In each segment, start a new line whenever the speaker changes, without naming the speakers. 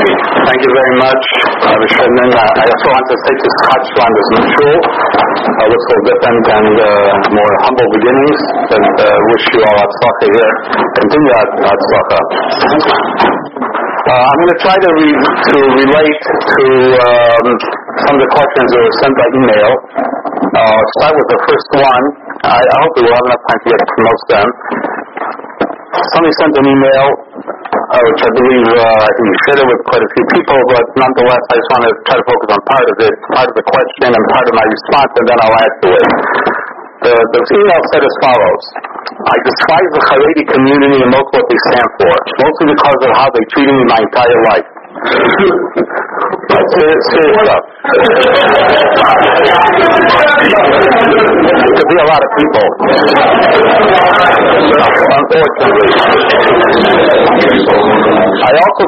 Thank you very much, Shedman. I also want to say to Chachwan is neutral. Looks a little different and more humble beginnings, but wish you all Hatzlacha here. Continue Hatzlacha. I'm going to try to relate to some of the questions that were sent by email. I'll start with the first one. I hope we will have enough time to get to most of them. Somebody sent an email, which I believe you shared it with quite a few people, but nonetheless, I just want to try to focus on part of it, part of the question, and part of my response, and then I'll add to it. The email said as follows: I despise the Haredi community and most what they stand for, mostly because of how they treated me my entire life. Serious stuff. It could be a lot of people, unfortunately. I also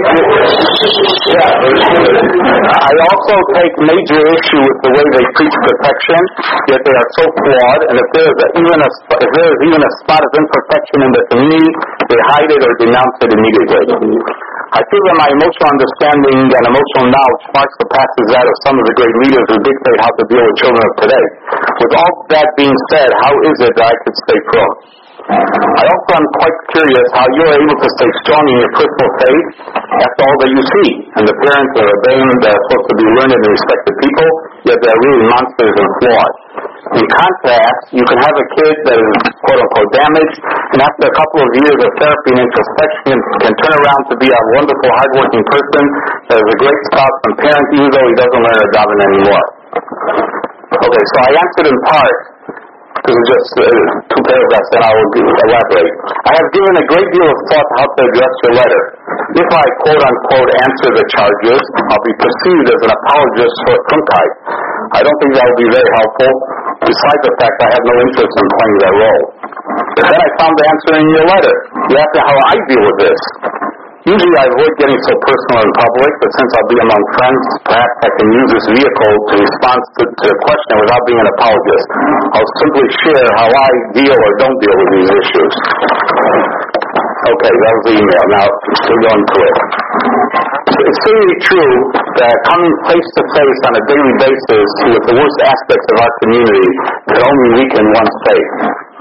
take major issue with the way they preach perfection, yet they are so flawed, and if there is even a spot of imperfection in the community, they hide it or denounce it immediately. I feel that my emotional understanding and emotional knowledge far surpasses that of some of the great leaders who dictate how to deal with children of today. With all that being said, how is it that I could stay firm? I also am quite curious how you are able to stay strong in your personal faith after all that you see, and the parents are obeying that are supposed to be learned and respected people, yet they are really monsters and flawed. In contrast, you can have a kid that is quote-unquote damaged, and after a couple of years of therapy and introspection can turn around to be a wonderful, hard-working person that is a great spouse and parent, even though he doesn't learn a daven anymore. Okay, so I answered in part. This is just two paragraphs, and I will elaborate. I have given a great deal of thought to how to address your letter. If I quote-unquote answer the charges, I'll be perceived as an apologist for Funkite. I don't think that will be very helpful, besides the fact I have no interest in playing that role. But then I found the answer in your letter. You asked me how I deal with this. Usually I avoid getting so personal in public, but since I'll be among friends, perhaps I can use this vehicle to respond to the question without being an apologist. I'll simply share how I deal or don't deal with these issues. Okay, that was the email. Now, we're going to it. It's certainly true that coming face to face on a daily basis with the worst aspects of our community can only weaken one's faith.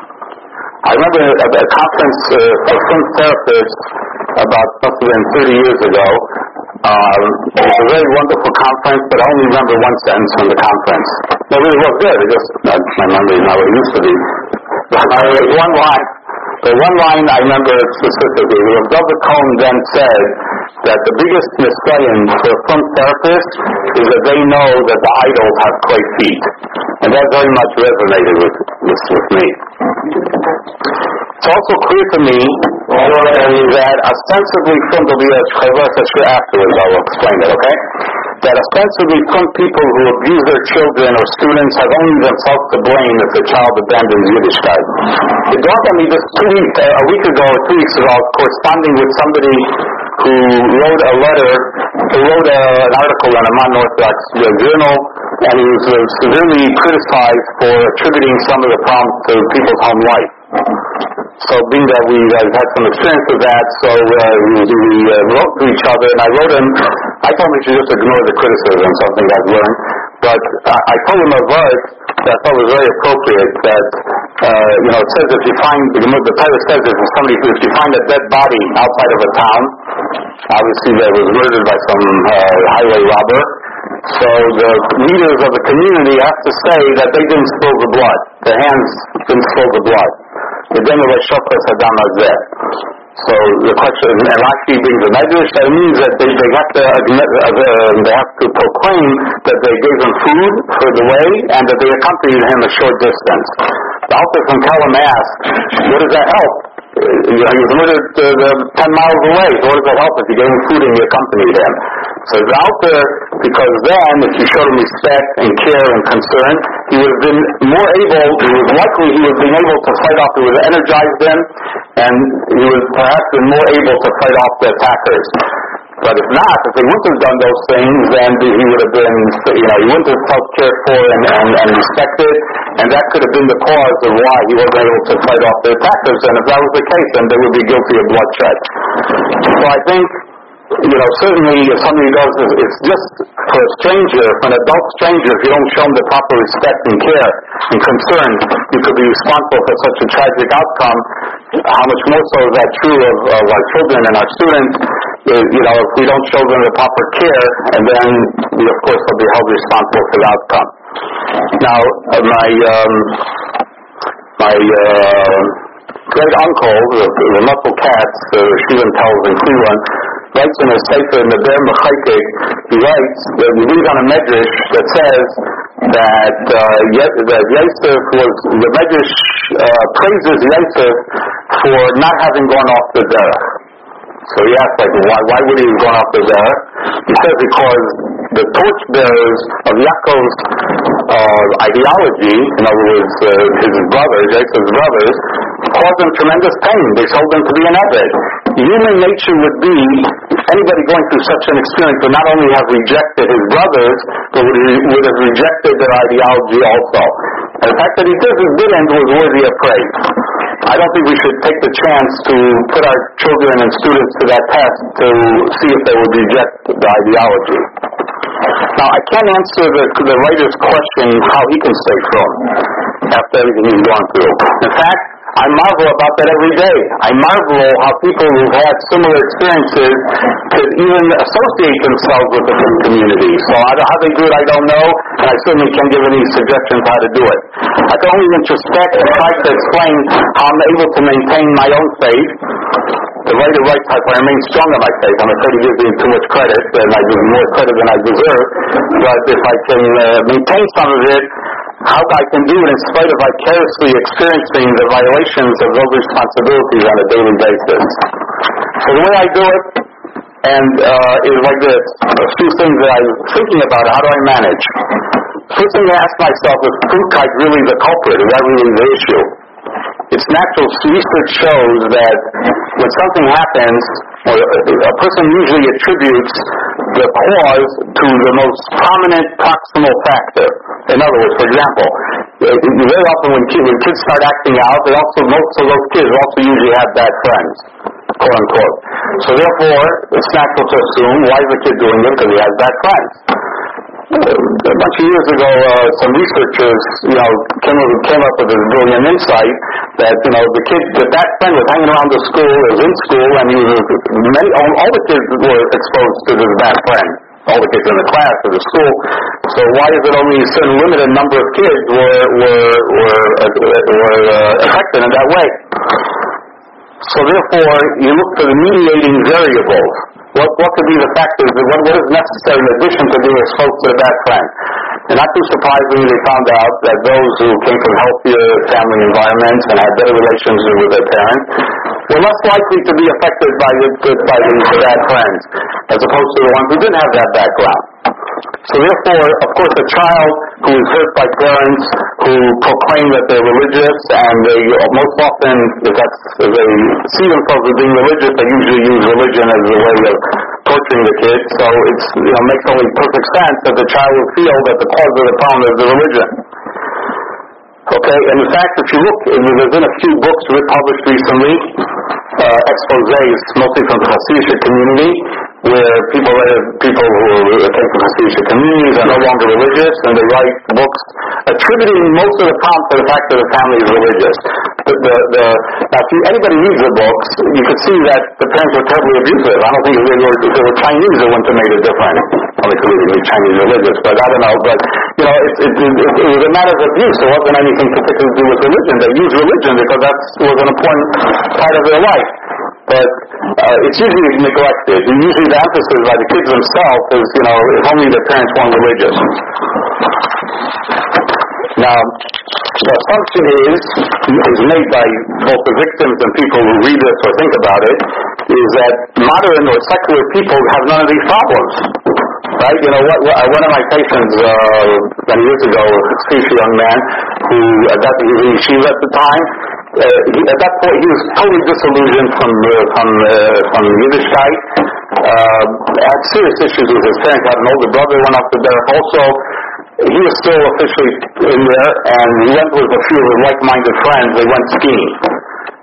I remember at a conference of some therapists must have been 30 years ago. It was a very wonderful conference, but I only remember one sentence from the conference. No, it really was good. My memory is not what it used to be. One line. The one line I remember specifically. Rav Cohen then said that the biggest mistake for some therapists is that they know that the idols have clay feet. And that very much resonated with me. It's also clear to me that ostensibly from the afterwards I will explain it, okay? That ostensibly from people who abuse their children or students have only themselves to blame if the child abandons Yiddishkeit. It dawned on me just a week ago or 2 weeks ago, corresponding with somebody who wrote an article in a non-Orthodox journal, and he was severely criticized for attributing some of the problems to people's home life. So being that we had some experience with that, so we wrote to each other, and I wrote him, I told him he should just ignore the criticism, something I've learned, but I told him a verse that I thought was very appropriate, that, it says if you find, the Torah says if you find a dead body outside of a town, obviously that was murdered by some highway robber, so the leaders of the community have to say that they didn't spill the blood. Their hands didn't spill the blood. So the question, and Rashi brings a medrash, that means that they have to proclaim that they gave him food for the way and that they accompanied him a short distance. The Alter from Kelm asked, what does that help? He was murdered 10 miles away, so what does that help if you gave him food and you accompanied him? So the Alter, because then, if you showed him respect and care and concern, he would have been more able, he would have been able to fight off, he would have energized them, and he would perhaps been more able to fight off the attackers. But if not, if he wouldn't have done those things, then he would have been, he wouldn't have felt cared for and respected, and that could have been the cause of why he wasn't able to fight off the attackers. And if that was the case, then they would be guilty of bloodshed. So I think certainly if somebody does this, it's just for a stranger, for an adult stranger, if you don't show them the proper respect and care and concern, you could be responsible for such a tragic outcome. How much more so is that true of our children and our students? If we don't show them the proper care, and then we, of course, will be held responsible for the outcome. Now, my great uncle, the Muscle Katz, Shulem tells in Cleveland, writes in his sefer in the Ber Mechaykik, he writes that he reads on a medrash that says that Yosef was, the medrash praises Yosef for not having gone off the derech. So he asks, why would he have gone off the derech? He says because the torchbearers of Yaakov's ideology, in other words, his brothers, Yosef's brothers, caused him tremendous pain. They told him to be an Eved. Human nature would be, anybody going through such an experience would not only have rejected his brothers, but would have rejected their ideology also. And the fact that he didn't was worthy of praise. I don't think we should take the chance to put our children and students to that test to see if they would reject the ideology. Now, I can't answer the writer's question how he can stay firm after everything he's gone through. In fact, I marvel about that every day. I marvel how people who've had similar experiences could even associate themselves with the community. So how they do it, I don't know, and I certainly can't give any suggestions how to do it. I can only introspect and try to explain how I'm able to maintain my own faith. The writer writes, I remain strong in my faith. I'm afraid he gives me too much credit, and I give more credit than I deserve. But if I can maintain some of it, how I can do it in spite of vicariously experiencing the violations of those responsibilities on a daily basis. So the way I do it is like this. A few things that I'm thinking about, how do I manage? First thing I ask myself, is fruit kite really the culprit? Is that really the issue? It's natural. Research shows that when something happens, a person usually attributes the cause to the most prominent proximal factor. In other words, for example, very often when kids start acting out, most of those kids also usually have bad friends, quote unquote. So therefore, it's natural to assume, why is the kid doing it? Because he has bad friends. A bunch of years ago, some researchers, came up with this brilliant insight that, the bad friend was hanging around the school, was in school, and all the kids were exposed to this bad friend. All the kids in the class or the school. So why is it only a certain limited number of kids were affected in that way? So therefore, you look for the mediating variables. What could be the factors? What is necessary in addition to being exposed to a bad friend? And not too surprisingly, they found out that those who came from healthier family environments and had better relationships with their parents were less likely to be affected by these bad friends, as opposed to the ones who didn't have that background. So therefore, of course, a child who is hurt by parents who proclaim that they're religious, and they most often, if they see themselves as being religious, they usually use religion as a way of torturing the kids. So it makes only perfect sense that the child will feel that the cause of the problem is the religion. Okay, and in fact, if you look, there's been a few books published recently, exposés, mostly from the Hasidic community, where people who came from Hasidic communities are no longer religious, and they write books attributing most of the problem to the fact that the family is religious. Now, if anybody reads the books, you could see that the parents were terribly abusive. I don't think if they were Chinese, it wouldn't have made a difference. Only because they were Chinese religious, but I don't know. But it was a matter of abuse. It wasn't anything particularly to do with religion. They used religion because that was an important part of their life. But it's usually neglected. Usually the emphasis by the kids themselves is, if only their parents weren't religious. Now, the assumption is made by both the victims and people who read this or think about it, is that modern or secular people have none of these problems. Right? One of my patients many years ago, a Sufi young man who he was in yeshiva at the time. At that point, he was totally disillusioned from Yiddishkeit. Had serious issues with his parents. Had an older brother, went up to derech also. He was still officially in there, and he went with a few of his like-minded friends. They went skiing.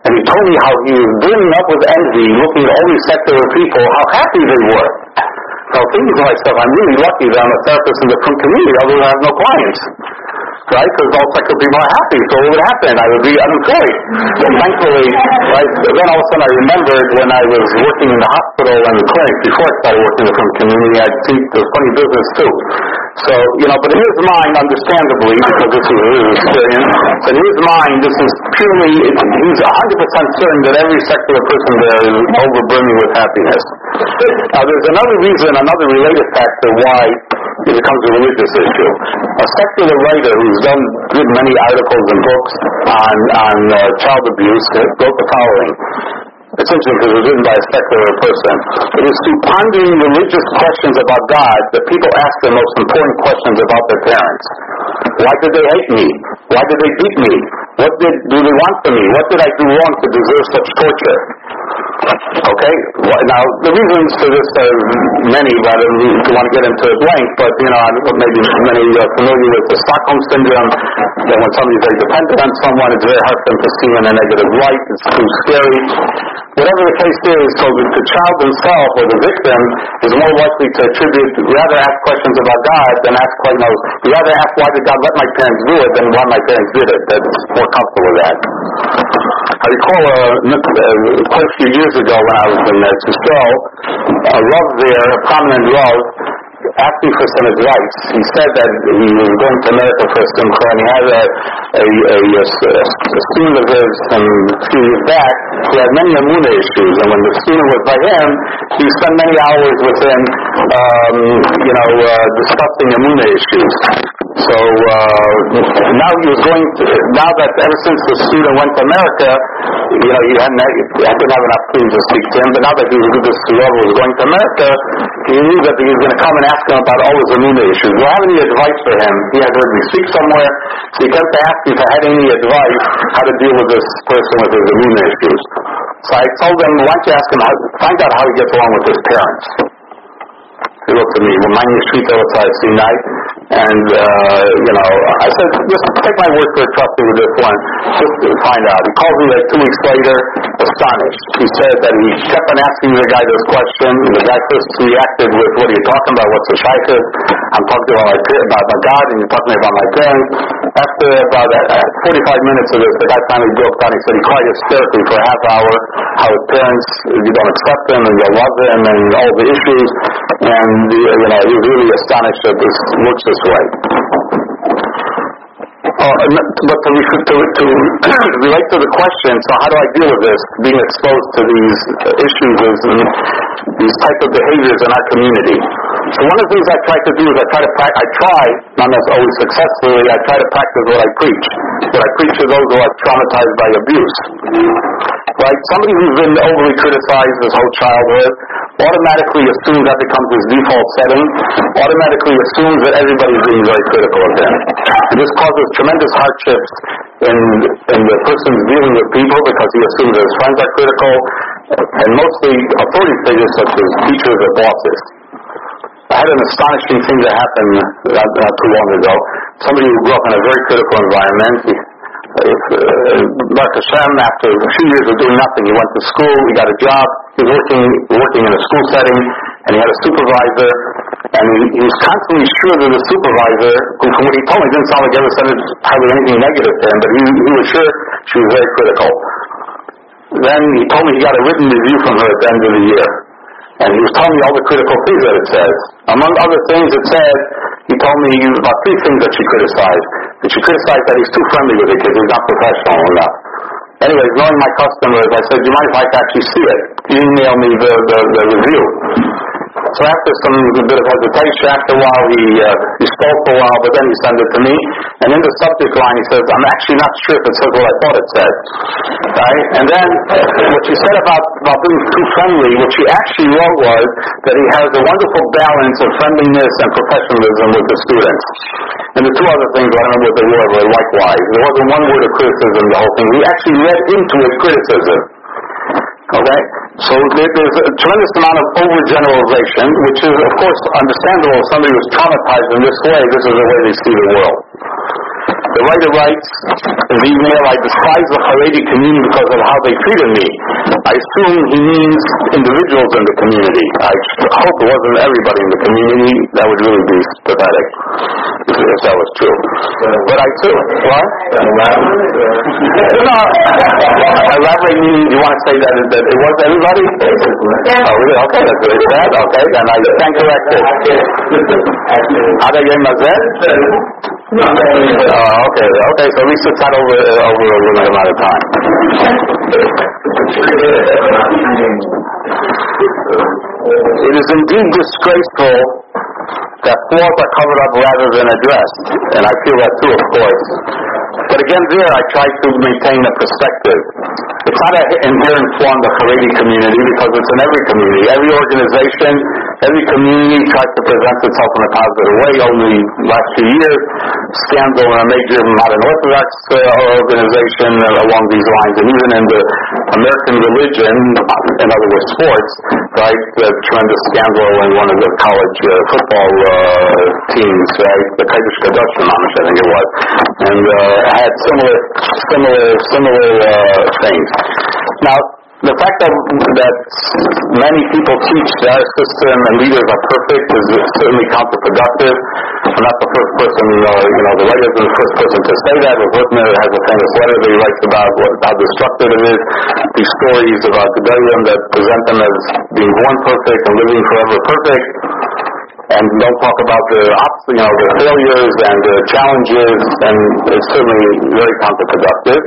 And he told me how he was burning up with envy, looking at all these secular people, how happy they were. So I was thinking to myself, I'm really lucky that I'm a therapist in the frum community, although I have no clients. Right? Because all secular people are happy, so what would happen? I would be unemployed. And thankfully, right, then all of a sudden I remembered when I was working in the hospital and the clinic, before I started working in the frum community, I'd see there was funny business too. So, but in his mind, understandably, because this is his experience, in his mind, this is purely, he's 100% certain that every secular person there is overburning with happiness. Now, there's another reason, another related factor why it becomes a religious issue. A secular writer who's written many articles and books on child abuse wrote the following. It's interesting because it was written by a secular person. It is through pondering religious questions about God that people ask the most important questions about their parents. Why did they hate me? Why did they beat me? What do they want from me? What did I do wrong to deserve such torture? Okay? Now, the reasons for this are many, but I don't want to get into it length, but, maybe many are familiar with the Stockholm Syndrome, that when somebody's very dependent on someone, it's very hard for them to see in a negative light, it's too scary. Whatever the case is, so the child himself or the victim is more likely to rather ask questions about God than ask questions. He'd rather ask why did God let my parents do it than why my parents did it. That's more comfortable with that. I recall quite a few years ago when I was in Chisel, a Rav there, a prominent Rav, asked me for some advice. He said that he was going to America for a simcha, and he had a student of his a few years back who had many Amunah issues, and when the student was by him, he spent many hours with him, discussing Amunah issues. So now he was now that ever since the student went to America, I didn't have enough time to speak to him, but now that this Rav was going to America, he knew that he was going to come and ask him about all his Amunah issues. Do I have any advice for him? He had heard me speak somewhere, so he kept asking if I had any advice how to deal with this person with his Amunah issues. So I told him, why don't you ask him, find out how he gets along with his parents. He wrote to me, remind me Shvita L'Tzai night, and I said, just take my word for it, trust me with this one, just to find out. He called me like 2 weeks later, astonished. He said that he kept on asking the guy this question, and the guy first reacted with, what are you talking about, what's the shaykhah? I'm talking about God, and you're talking about my parents. After about 45 minutes of this, the guy finally broke down. He said he cried hysterically for a half hour, how his parents, you don't accept them, and you love them, and all the issues, and he was really astonished that this works this way. But to relate to the question, so how do I deal with this, being exposed to these issues and these type of behaviors in our community? So one of the things I try to do is not as always successfully, I try to practice what I preach. What I preach to those who are traumatized by abuse. Right? Somebody who's been overly criticized his whole childhood automatically assumes that becomes his default setting, automatically assumes that everybody's being very critical of him. And this causes tremendous hardships in the person's dealing with people because he assumes that his friends are critical, and mostly authority figures such as teachers or bosses. I had an astonishing thing that happened not too long ago. Somebody who grew up in a very critical environment, Baruch Hashem, after a few years of doing nothing, he went to school, he got a job, he was working in a school setting, and he had a supervisor, and he was constantly sure that the supervisor, who from what he told me didn't sound like he ever said hardly anything negative to him, but he was sure she was very critical. Then he told me he got a written review from her at the end of the year. And he was telling me all the critical things that it says. Among other things it said, he told me about 3 things that she criticized. That she criticized that he's too friendly with the kids, he's not professional enough. Anyway, knowing my customers, I said, do you mind if I actually see it? He emailed me the review. So after some bit of hesitation, after a while he spoke for a while, but then he sent it to me. And in the subject line he says, I'm actually not sure if it says what I thought it said. Right? And then what she said about being too friendly, what she actually wrote was that he has a wonderful balance of friendliness and professionalism with the students. And the 2 other things, I don't remember what they were, but likewise. There wasn't one word of criticism in the whole thing. We actually read into it criticism. Okay? So there's a tremendous amount of overgeneralization, which is, of course, understandable. If somebody was traumatized in this way, this is the way they see the world. The writer writes in the email, I despise the Haredi community because of how they treated me. I assume he means individuals in the community. I hope it wasn't everybody in the community. That would really be pathetic if that was true. But I too, what? No, elaborate meaning, you want to say that it was everybody? Oh, really? Okay, that's really bad. Okay, then I stand corrected. Okay, so at least it's not over a limited amount of time. It is indeed disgraceful that flaws are covered up rather than addressed, and I feel that too, of course. But again, there I try to maintain a perspective. It's not an inherent flaw in the Haredi community because it's in every community. Every organization, every community tries to present itself in a positive way. Only last few years, scandal in a major modern Orthodox organization along these lines, and even in the American religion, in other words, sports, right? The tremendous scandal in one of the college football teams, right? The Kodesh Kadosh Mamish, I think it was, and had similar things. Now, the fact that many people teach that our system and leaders are perfect is certainly counterproductive. I'm not the first person, the writer isn't the first person to say that. Whitmer has a famous letter that he writes about how destructive it is. These stories about Gedolim that present them as being born perfect and living forever perfect, and don't talk about the failures and the challenges, and it's certainly very counterproductive.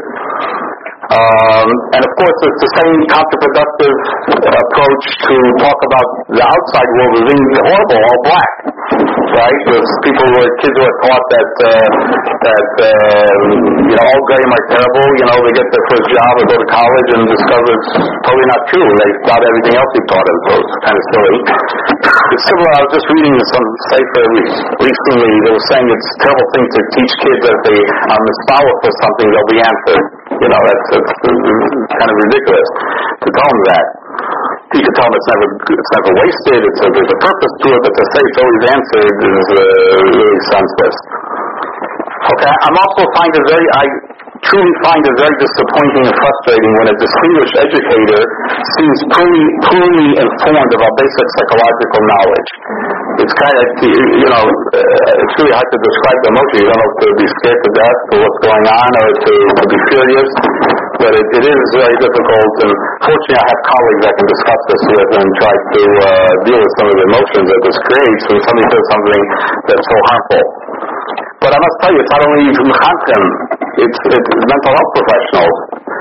And of course, it's the same counterproductive approach to talk about the outside world as being horrible, all black, right? Because kids who are taught that all Goyim are terrible. They get their first job or go to college and discover it's totally not true. They thought everything else you taught them, so it's kind of silly. It's similar. I was just reading some sefer recently. They were saying it's a terrible thing to teach kids that they are misfollowed for something, they'll be answered. That's kind of ridiculous to tell them that. You can tell them it's never wasted, there's a purpose to it, but to say it's always answered is really senseless. Okay, I truly find it very disappointing and frustrating when a distinguished educator seems poorly informed about basic psychological knowledge. It's kind of, it's really hard to describe the emotion. You don't know if to be scared to death for what's going on or to be furious, but it is very difficult, and fortunately I have colleagues I can discuss this with and try to deal with some of the emotions that this creates when somebody says something that's so harmful. But I must tell you, it's not only Mechanchim, it's mental health professionals.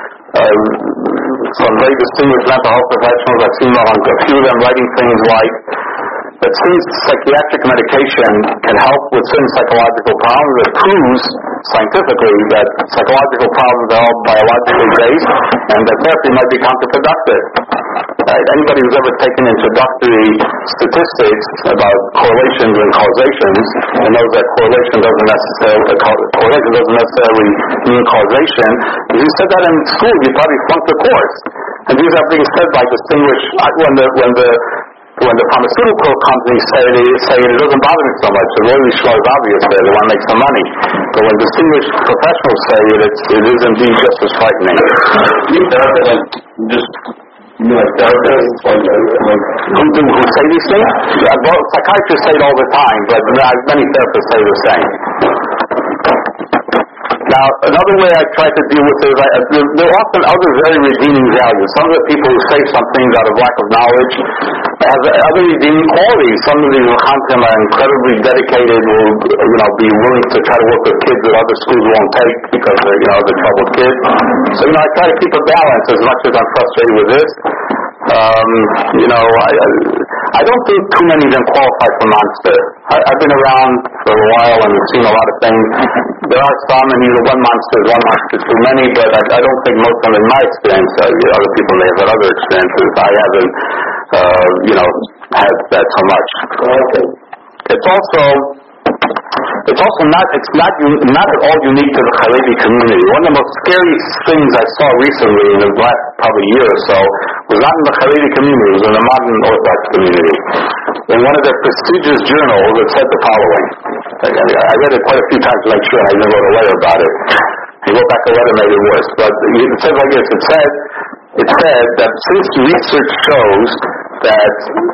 Some very distinguished mental health professionals, I've seen a few of them writing things like that since psychiatric medication can help with certain psychological problems, it proves scientifically that psychological problems are all biologically based and that therapy might be counterproductive. Right? Anybody who's ever taken introductory statistics about correlations and causations and knows that correlation doesn't necessarily mean causation. If you said that in school, you probably flunked the course. And these are being said by distinguished when the pharmaceutical companies say it doesn't bother me so much. The really sure is obvious there. They want to make some money. But when distinguished professionals say it is indeed just as frightening. Who say these things? Well, psychiatrists say it all the time, but many therapists say the same. Now, another way I try to deal with it is there are often other very redeeming values. Some of the people who say some things out of lack of knowledge have other redeeming qualities. Some of these Mechanchim are incredibly dedicated, will be willing to try to work with kids that other schools won't take because they're the troubled kids. So I try to keep a balance as much as I'm frustrated with this. I don't think too many of them qualify for Monster. I've been around for a while and seen a lot of things. There are some, and one monster is too many, but I don't think most of them, in my experience, other people may have had other experiences. I haven't, had that so much. Okay. It's not at all unique to the Haredi community. One of the most scary things I saw recently in the last probably year or so was not in the Haredi community, it was in the modern Orthodox community. In one of their prestigious journals, it said the following: I read it quite a few times to make sure, and I even wrote a letter about it. He wrote back a letter, made it worse. But it says like this, it said that since research shows that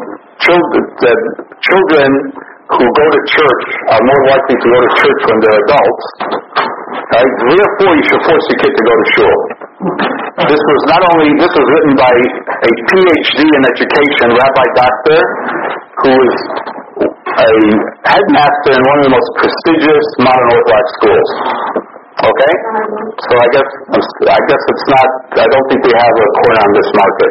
children who go to church are more likely to go to church when they're adults, right? Therefore, you should force your kid to go to shul. This was written by a PhD in education, Rabbi Doctor, who is a headmaster in one of the most prestigious modern Orthodox schools. Okay? So I guess it's not, I don't think we have a corner on this market.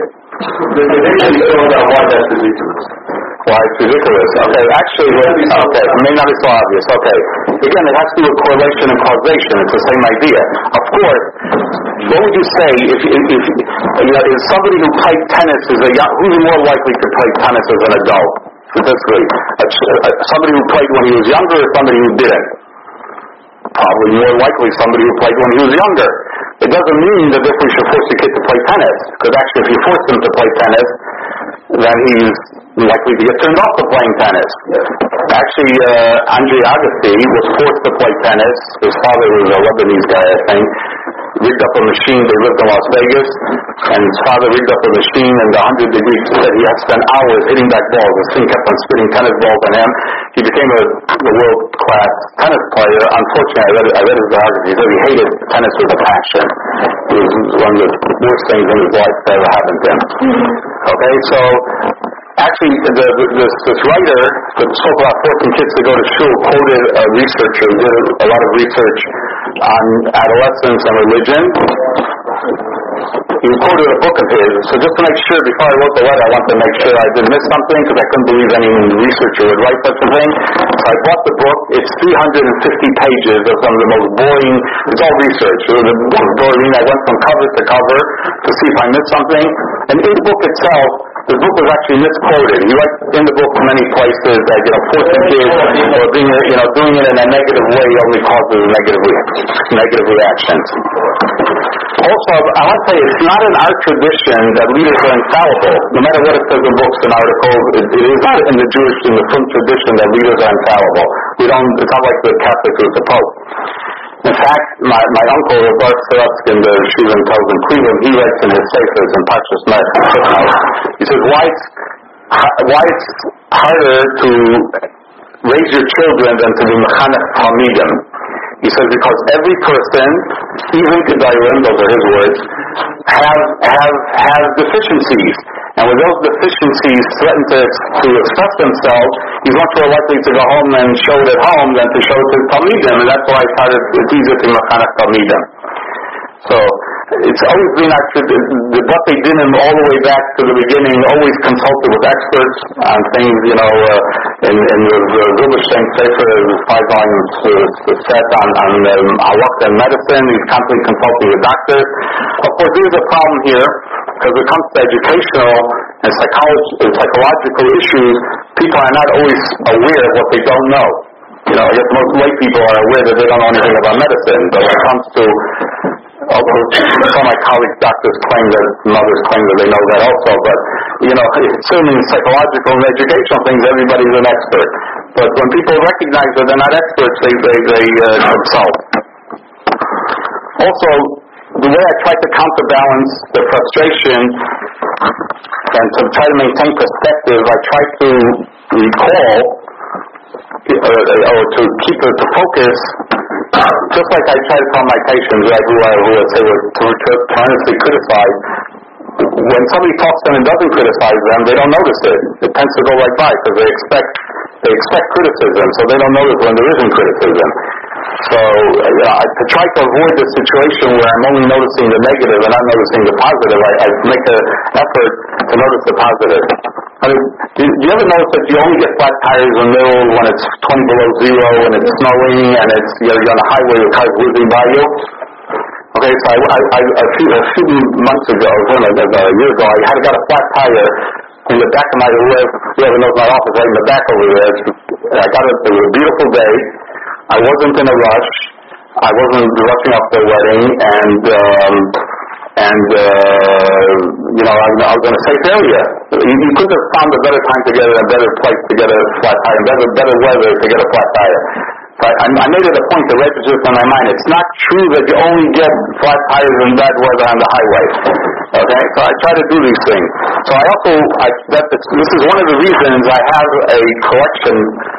Why it's ridiculous? Okay, actually, it may not be so obvious. Okay, again, it has to do with correlation and causation. It's the same idea. Of course, what would you say if if somebody who played tennis who's more likely to play tennis as an adult? Statistically, somebody who played when he was younger or somebody who didn't? Probably more likely somebody who played when he was younger. It doesn't mean that if we should force a kid to play tennis, because actually if you force him to play tennis, then he's likely to get turned off to playing tennis. Actually, Andre Agassi was forced to play tennis. His father was a Lebanese guy, I think. Rigged up a machine. They lived in Las Vegas, and his father rigged up a machine, and the 100 degrees said he had to spend hours hitting back balls. The thing kept on spitting tennis balls on him. He became a world-class tennis player. Unfortunately, I read his biography. He said he hated tennis with a passion. It was one of the worst things in his life that ever happened to him. Okay, so actually, this writer that spoke about forcing kids to go to shul quoted a researcher who did a lot of research on adolescence and religion. He quoted a book of his. So just to make sure, before I wrote the letter, I wanted to make sure I didn't miss something, because I couldn't believe any researcher would write such a thing. So I bought the book. It's 350 pages of some of the most boring, it's all research. So the book was boring. I went from cover to cover to see if I missed something. And in the book itself, the book was actually misquoted. He writes in the book many places that, forcing kids or doing it in a negative way only causes negative reactions. Also, I want to tell you, it's not in our tradition that leaders are infallible. No matter what it says in books and articles, it is not in the Frum tradition that leaders are infallible. It's not like the Catholics with the Pope. In fact, my uncle, Bart Sorotsky, in the Shiva in Cleveland, he writes in his Sefers in Parshas Melech, he says, why it's harder to raise your children than to be mechanech talmidim. He says, because every person, even Gedairim, those are his words, have deficiencies. And when those deficiencies threaten to express themselves, he's much more likely to go home and show it at home than to show it to Talmidim. And that's why it's easier to mechanech Talmidim. So, it's always been actually, the Bate Dinim all the way back to the beginning, always consulted with experts on things, in the Zilberstein Sefer, 5 volumes set on halakha and medicine. He's constantly consulting with doctors. Of course, there's a problem here, because when it comes to educational and psychological issues, people are not always aware of what they don't know. I guess most lay people are aware that they don't know anything about medicine, but when it comes to, although some of my colleagues, doctors claim that, mothers claim that they know that also, but, certainly in psychological and educational things, everybody's an expert. But when people recognize that they're not experts, they consult. Also, the way I try to counterbalance the frustration and to try to maintain perspective, I try to recall or to keep it to focus, just like I try to tell my patients who would say to earnestly criticize. When somebody talks to them and doesn't criticize them, they don't notice it. It tends to go right by because they expect criticism, so they don't notice when there isn't criticism. So to try to avoid the situation where I'm only noticing the negative and not noticing the positive, I make an effort to notice the positive. I mean, do you ever notice that you only get flat tires in the middle when it's 20 below zero and it's snowing and you're on a highway with cars whizzing by you? Okay, so a few months ago, a year ago, I got a flat tire in the back of my, whoever knows my office, right in the back over there. I got it. It was a beautiful day. I wasn't in a rush. I wasn't rushing off the wedding, and And, I was in a safe area. You couldn't have found a better time to get in a better place to get a flat tire, better weather to get a flat tire. So I made it a point to register in my mind. It's not true that you only get flat tires in bad weather on the highway. Okay? So I try to do these things. So this is one of the reasons I have a collection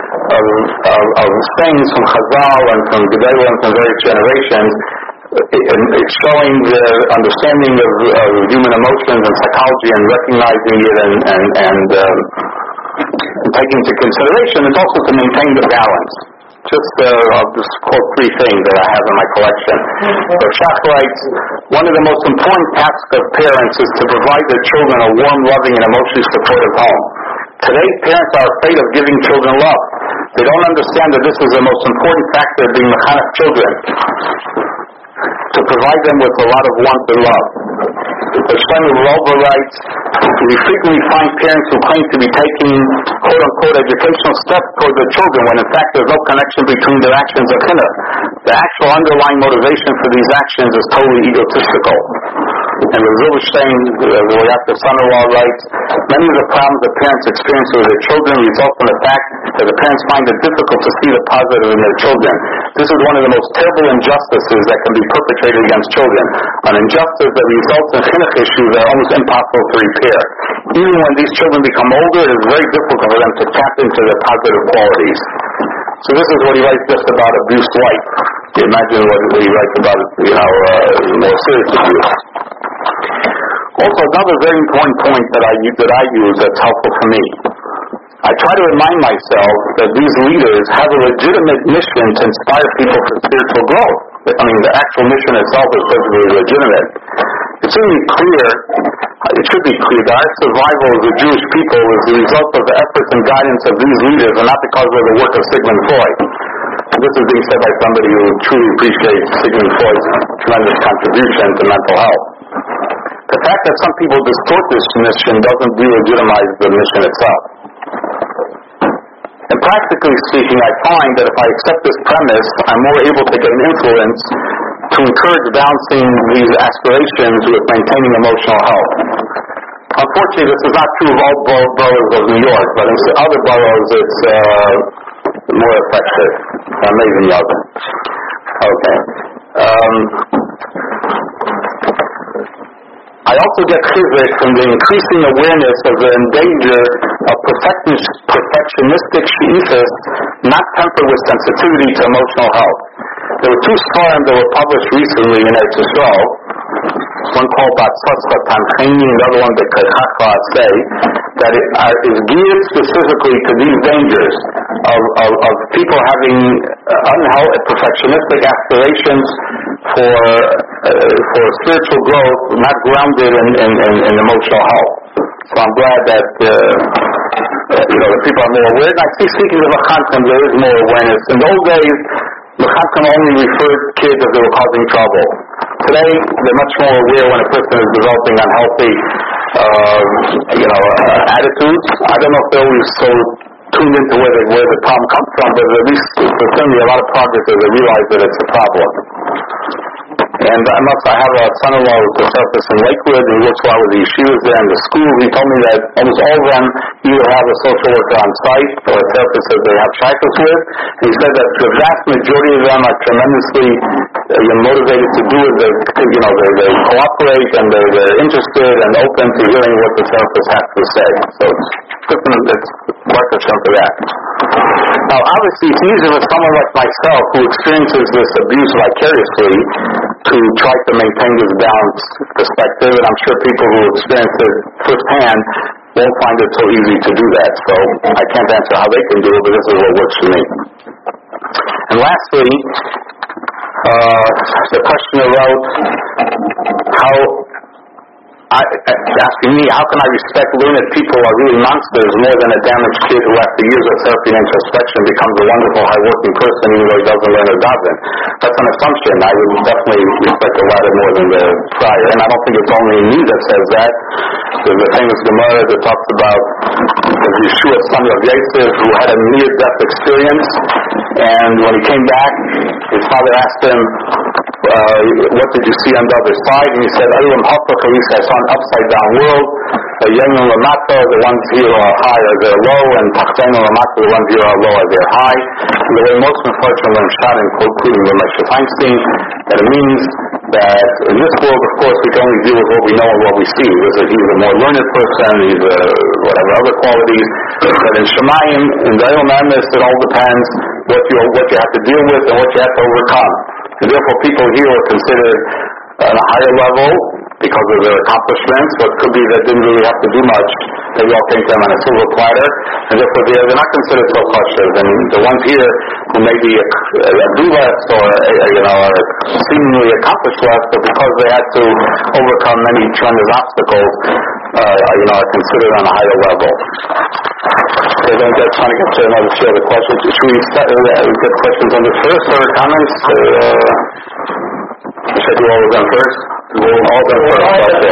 of sayings from Chazal and from Gedalim and from various generations. It's showing the understanding of human emotions and psychology and recognizing it and taking into consideration. It's also to maintain the balance. I'll just quote three things that I have in my collection. So Shach writes, one of the most important tasks of parents is to provide their children a warm, loving, and emotionally supportive home. Today, parents are afraid of giving children love. They don't understand that this is the most important factor of being mechanech children. To provide them with a lot of warmth and love. The Shlomo Wolbe writes, we frequently find parents who claim to be taking quote-unquote educational steps toward their children when in fact there's no connection between their actions and chinuch. The actual underlying motivation for these actions is totally egotistical. And the Zilberstein, the Reactive Son-in-Law writes, many of the problems that parents experience with their children result from the fact that the parents find it difficult to see the positive in their children. This is one of the most terrible injustices that can be perpetrated against children. An injustice that results in chinuch issues that are almost impossible to repair. Even when these children become older, it is very difficult for them to tap into their positive qualities. So this is what he writes just about abuse light. You imagine what he writes about, more serious abuse. Also, another very important point that I use that's helpful for me. I try to remind myself that these leaders have a legitimate mission to inspire people for spiritual growth. The actual mission itself is perfectly legitimate. It should be clear that our survival as a Jewish people is the result of the efforts and guidance of these leaders and not because of the work of Sigmund Freud. This is being said by somebody who truly appreciates Sigmund Freud's tremendous contribution to mental health. The fact that some people distort this mission doesn't delegitimize the mission itself. And practically speaking, I find that if I accept this premise, I'm more able to gain influence to encourage balancing these aspirations with maintaining emotional health. Unfortunately, this is not true of all boroughs of New York, but in other boroughs it's more effective. Amazing other. Okay. I also get chizuk from the increasing awareness of the danger of perfectionistic she'ifas not tempered with sensitivity to emotional health. There were two sfarim that were published recently in Eretz Yisrael, one called Batzotzcha Tancheni and the other one that Kachachva say, that it is geared specifically to these dangers of people having unhealthy, perfectionistic aspirations for spiritual growth, not grounded in emotional health. So I'm glad that the people are more aware. And I see, speaking of Mechanchim, there is more awareness. In those days, Mechanchim only referred kids if they were causing trouble. Today, they're much more aware when a person is developing unhealthy, attitudes. I don't know if they're always so tuned into where the problem comes from, but at least there's certainly a lot of progress as they realize that it's a problem. And I have a son-in-law who's a therapist in Lakewood, and he works a lot with the yeshivas there and the schools. He told me that almost all of them either have a social worker on site or a therapist that they have shaykhs with. And he said that the vast majority of them are tremendously motivated to do it. They cooperate and they're interested and open to hearing what the therapist has to say. So it's worth a chunk of that. Now, obviously, it's easier for someone like myself who experiences this abuse vicariously to try to maintain this balanced perspective, and I'm sure people who experience it firsthand won't find it so easy to do that. So I can't answer how they can do it, but this is what works for me. And lastly, the question about asking me, how can I respect learned people are really monsters more than a damaged kid who after years of therapy and introspection becomes a wonderful high-working person even though he doesn't learn or doesn't? That's an assumption. I would definitely respect the latter more than the prior. And I don't think it's only me that says that. There's a famous Gemara that talks about Yeshua, son of Yosef, who had a near-death experience, and when he came back, his father asked him, what did you see on the other side? And he said, Ayam Hafakalisha, I saw an upside down world. Yayin Lamata, the ones here are high or they're low, and Tachtain Lamata, the ones here are low or they're high. And the way most Mefarshim learn Shad, including the Moshe Feinstein, that it means that in this world, of course, we can only deal with what we know and what we see. He's a more learned person, he's whatever other qualities. But in Shemayim, in the Ayom Emes, it all depends what you have to deal with and what you have to overcome. And therefore, people here are considered at a higher level because of their accomplishments, but it could be that didn't really have to do much. They all came to them on a silver platter, and therefore they're not considered so cautious. And the ones here who may be do less or seemingly accomplish less, but because they had to overcome many tremendous obstacles, are considered on a higher level. Okay, then just trying to get to another few other questions. Should we get questions on this first or comments? Should I do all of them first? All of them first.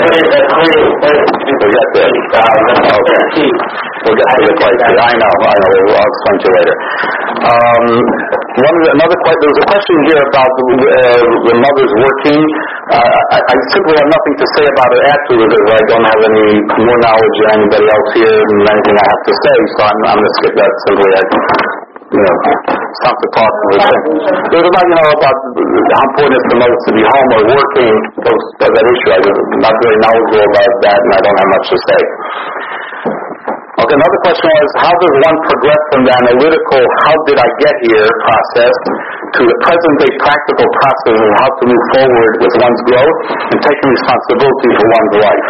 We'll get there. Okay. We'll get to the question. I know. I'll explain to you later. There was a question here about the mothers working. I simply have nothing to say about it afterwards, because I don't have any more knowledge than anybody else here and anything I have to say, so I'm going to skip that simply. Stop the talk. It was about, about how important it is for mothers to be home or working, that issue. I'm not very knowledgeable about that, and I don't have much to say. Okay, another question was, how does one progress from the analytical, how did I get here process, to the present-day practical process of how to move forward with one's growth and taking responsibility for one's life?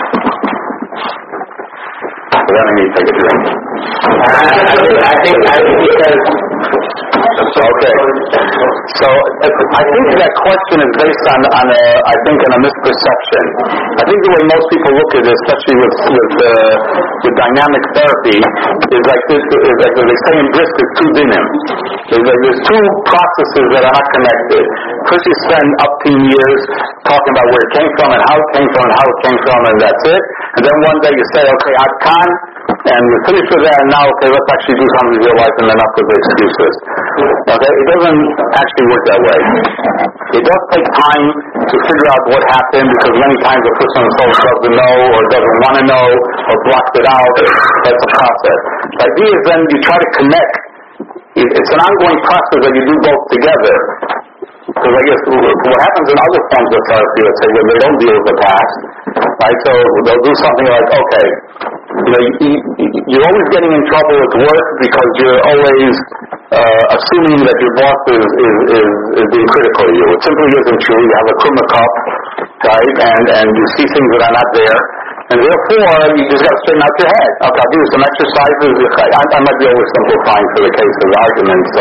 So then I need to take a drink.
I think because...
Okay. So I think that question is based on a misperception. I think the way most people look at it, especially with dynamic therapy, is like this. Is like they say in Brisk, it's two dinim. There's two processes that are not connected. First, you spend up to years talking about where it came from and how it came from and how it came from, and that's it. And then one day you say, okay, Ad Khan, and you finish with that, and now, okay, let's actually do something with your life, and then up with the excuses. Okay, it doesn't actually work that way. It does take time to figure out what happened, because many times a person himself doesn't know or doesn't want to know or blocks it out. That's a process. The idea is then you try to connect. It's an ongoing process that you do both together. Because I guess what happens in other forms of therapy, let's say, when they don't deal with the past, right? So they'll do something like, okay, you're always getting in trouble at work because you're always assuming that your boss is being critical of you. It simply isn't true. You have a krumah cup, right? And you see things that are not there. And therefore, you just got to straighten out your head. Okay, I'll give you some exercises. I might be oversimplifying for the case of the argument, so,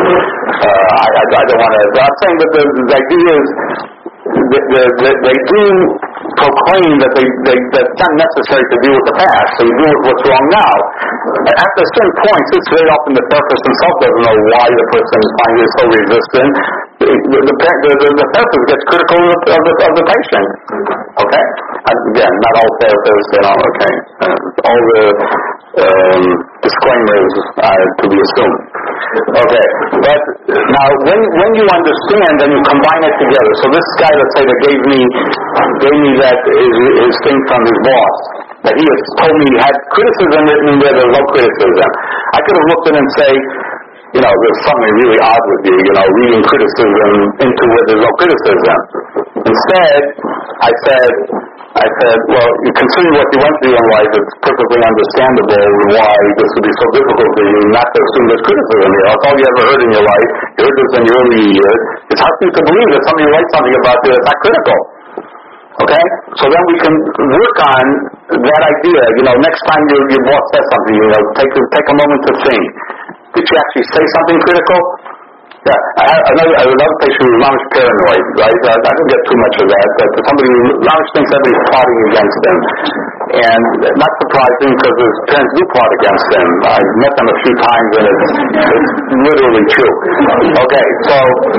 I don't want to... But I'm saying that the idea is they do proclaim that that's not necessary to deal with the past, so you deal with what's wrong now. At a certain point, it's very often the therapist himself doesn't know why the person is finding it so resistant. The therapist gets critical of the patient. Okay? Again, not all therapists, okay. All the disclaimers are to be assumed. Okay, but now when you understand and you combine it together, so this guy, let's say, that gave me that his thing from his boss, that he has told me had criticism written in there, there's no criticism. I could have looked at him and say, there's something really odd with you, reading criticism into where there's no criticism. Instead, I said, well, considering what you went through in life, it's perfectly understandable why this would be so difficult for you not to assume there's criticism here. That's all you ever heard in your life. You heard this in your early years. It's hard for you to believe that somebody writes something about you that's not critical. Okay? So then we can work on that idea. Next time your boss says something, take a moment to think. Did she actually say something critical? Yeah, I have another patient who was mamish paranoid, right? I don't get too much of that, but somebody who mamish thinks everybody's plotting against him. And not surprising, because his parents do plot against him. I've met them a few times, and it's literally true. Okay, so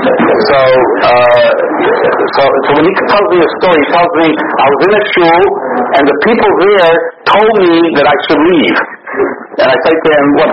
when he tells me a story, he tells me, I was in a shul, and the people there told me that I should leave. And I say to him, I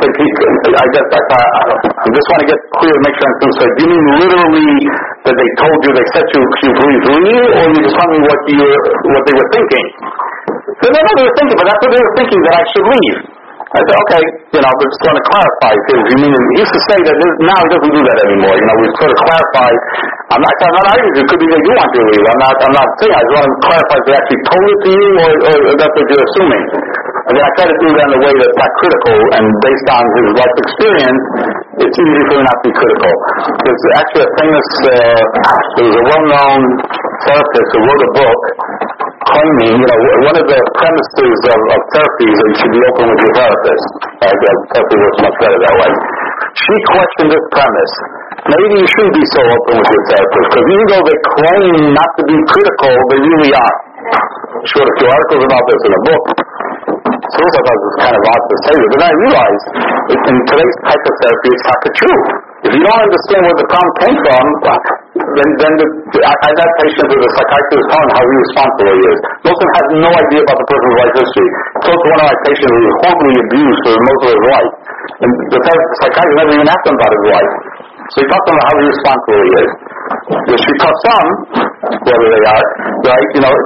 just want to get clear, make sure I'm concerned. Do you mean literally that they told you, they said you please leave, or you just tell me what they were thinking? So no, they were thinking, but that's what they were thinking, that I should leave. I said, okay, but just want to clarify. Because he used to say that now he doesn't do that anymore. We sort of clarify. I'm not arguing. It could be they do want you to leave. I'm not saying. I just want to clarify if they actually told it to you, or that's what you're assuming. And then I try to do that in a way that's not critical, and based on his life experience, it's easy for me not to be critical. There's actually a famous, there was a well-known therapist who wrote a book claiming, one of the premises of therapy is that you should be open with your therapist. Therapy works much better that way. She questioned this premise. Maybe you shouldn't be so open with your therapist, because even though they claim not to be critical, they really are. She wrote a few articles about this in a book. So I thought it was kind of odd to say that, but then I realized in today's type of therapy, it's not the truth. If you don't understand where the problem came from, then I had patients with a psychiatrist telling how irresponsible he is. Most of them have no idea about the person's life history. So to one of my patients who was horribly abused for most of his life. And the psychiatrist never even asked him about his life. So he talked about how irresponsible he is. She taught some, whether they are, right,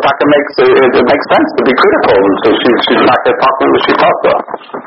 it makes sense to be critical. So she's not going to talk to them, she talked to them.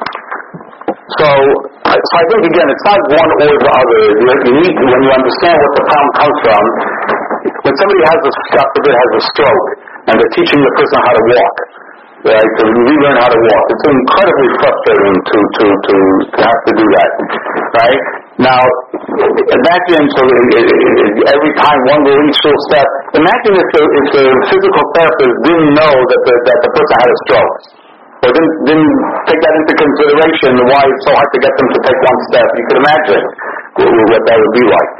So I think, again, it's not one or the other. You need, when you understand what the problem comes from, when somebody has a stroke, and they're teaching the person how to walk, right, to relearn how to walk, it's incredibly frustrating to have to do that, right? Now, imagine, every time one will each little step, imagine if the physical therapist didn't know that the person had a stroke, or didn't take that into consideration, why it's so hard to get them to take one step. You can imagine what that would be like.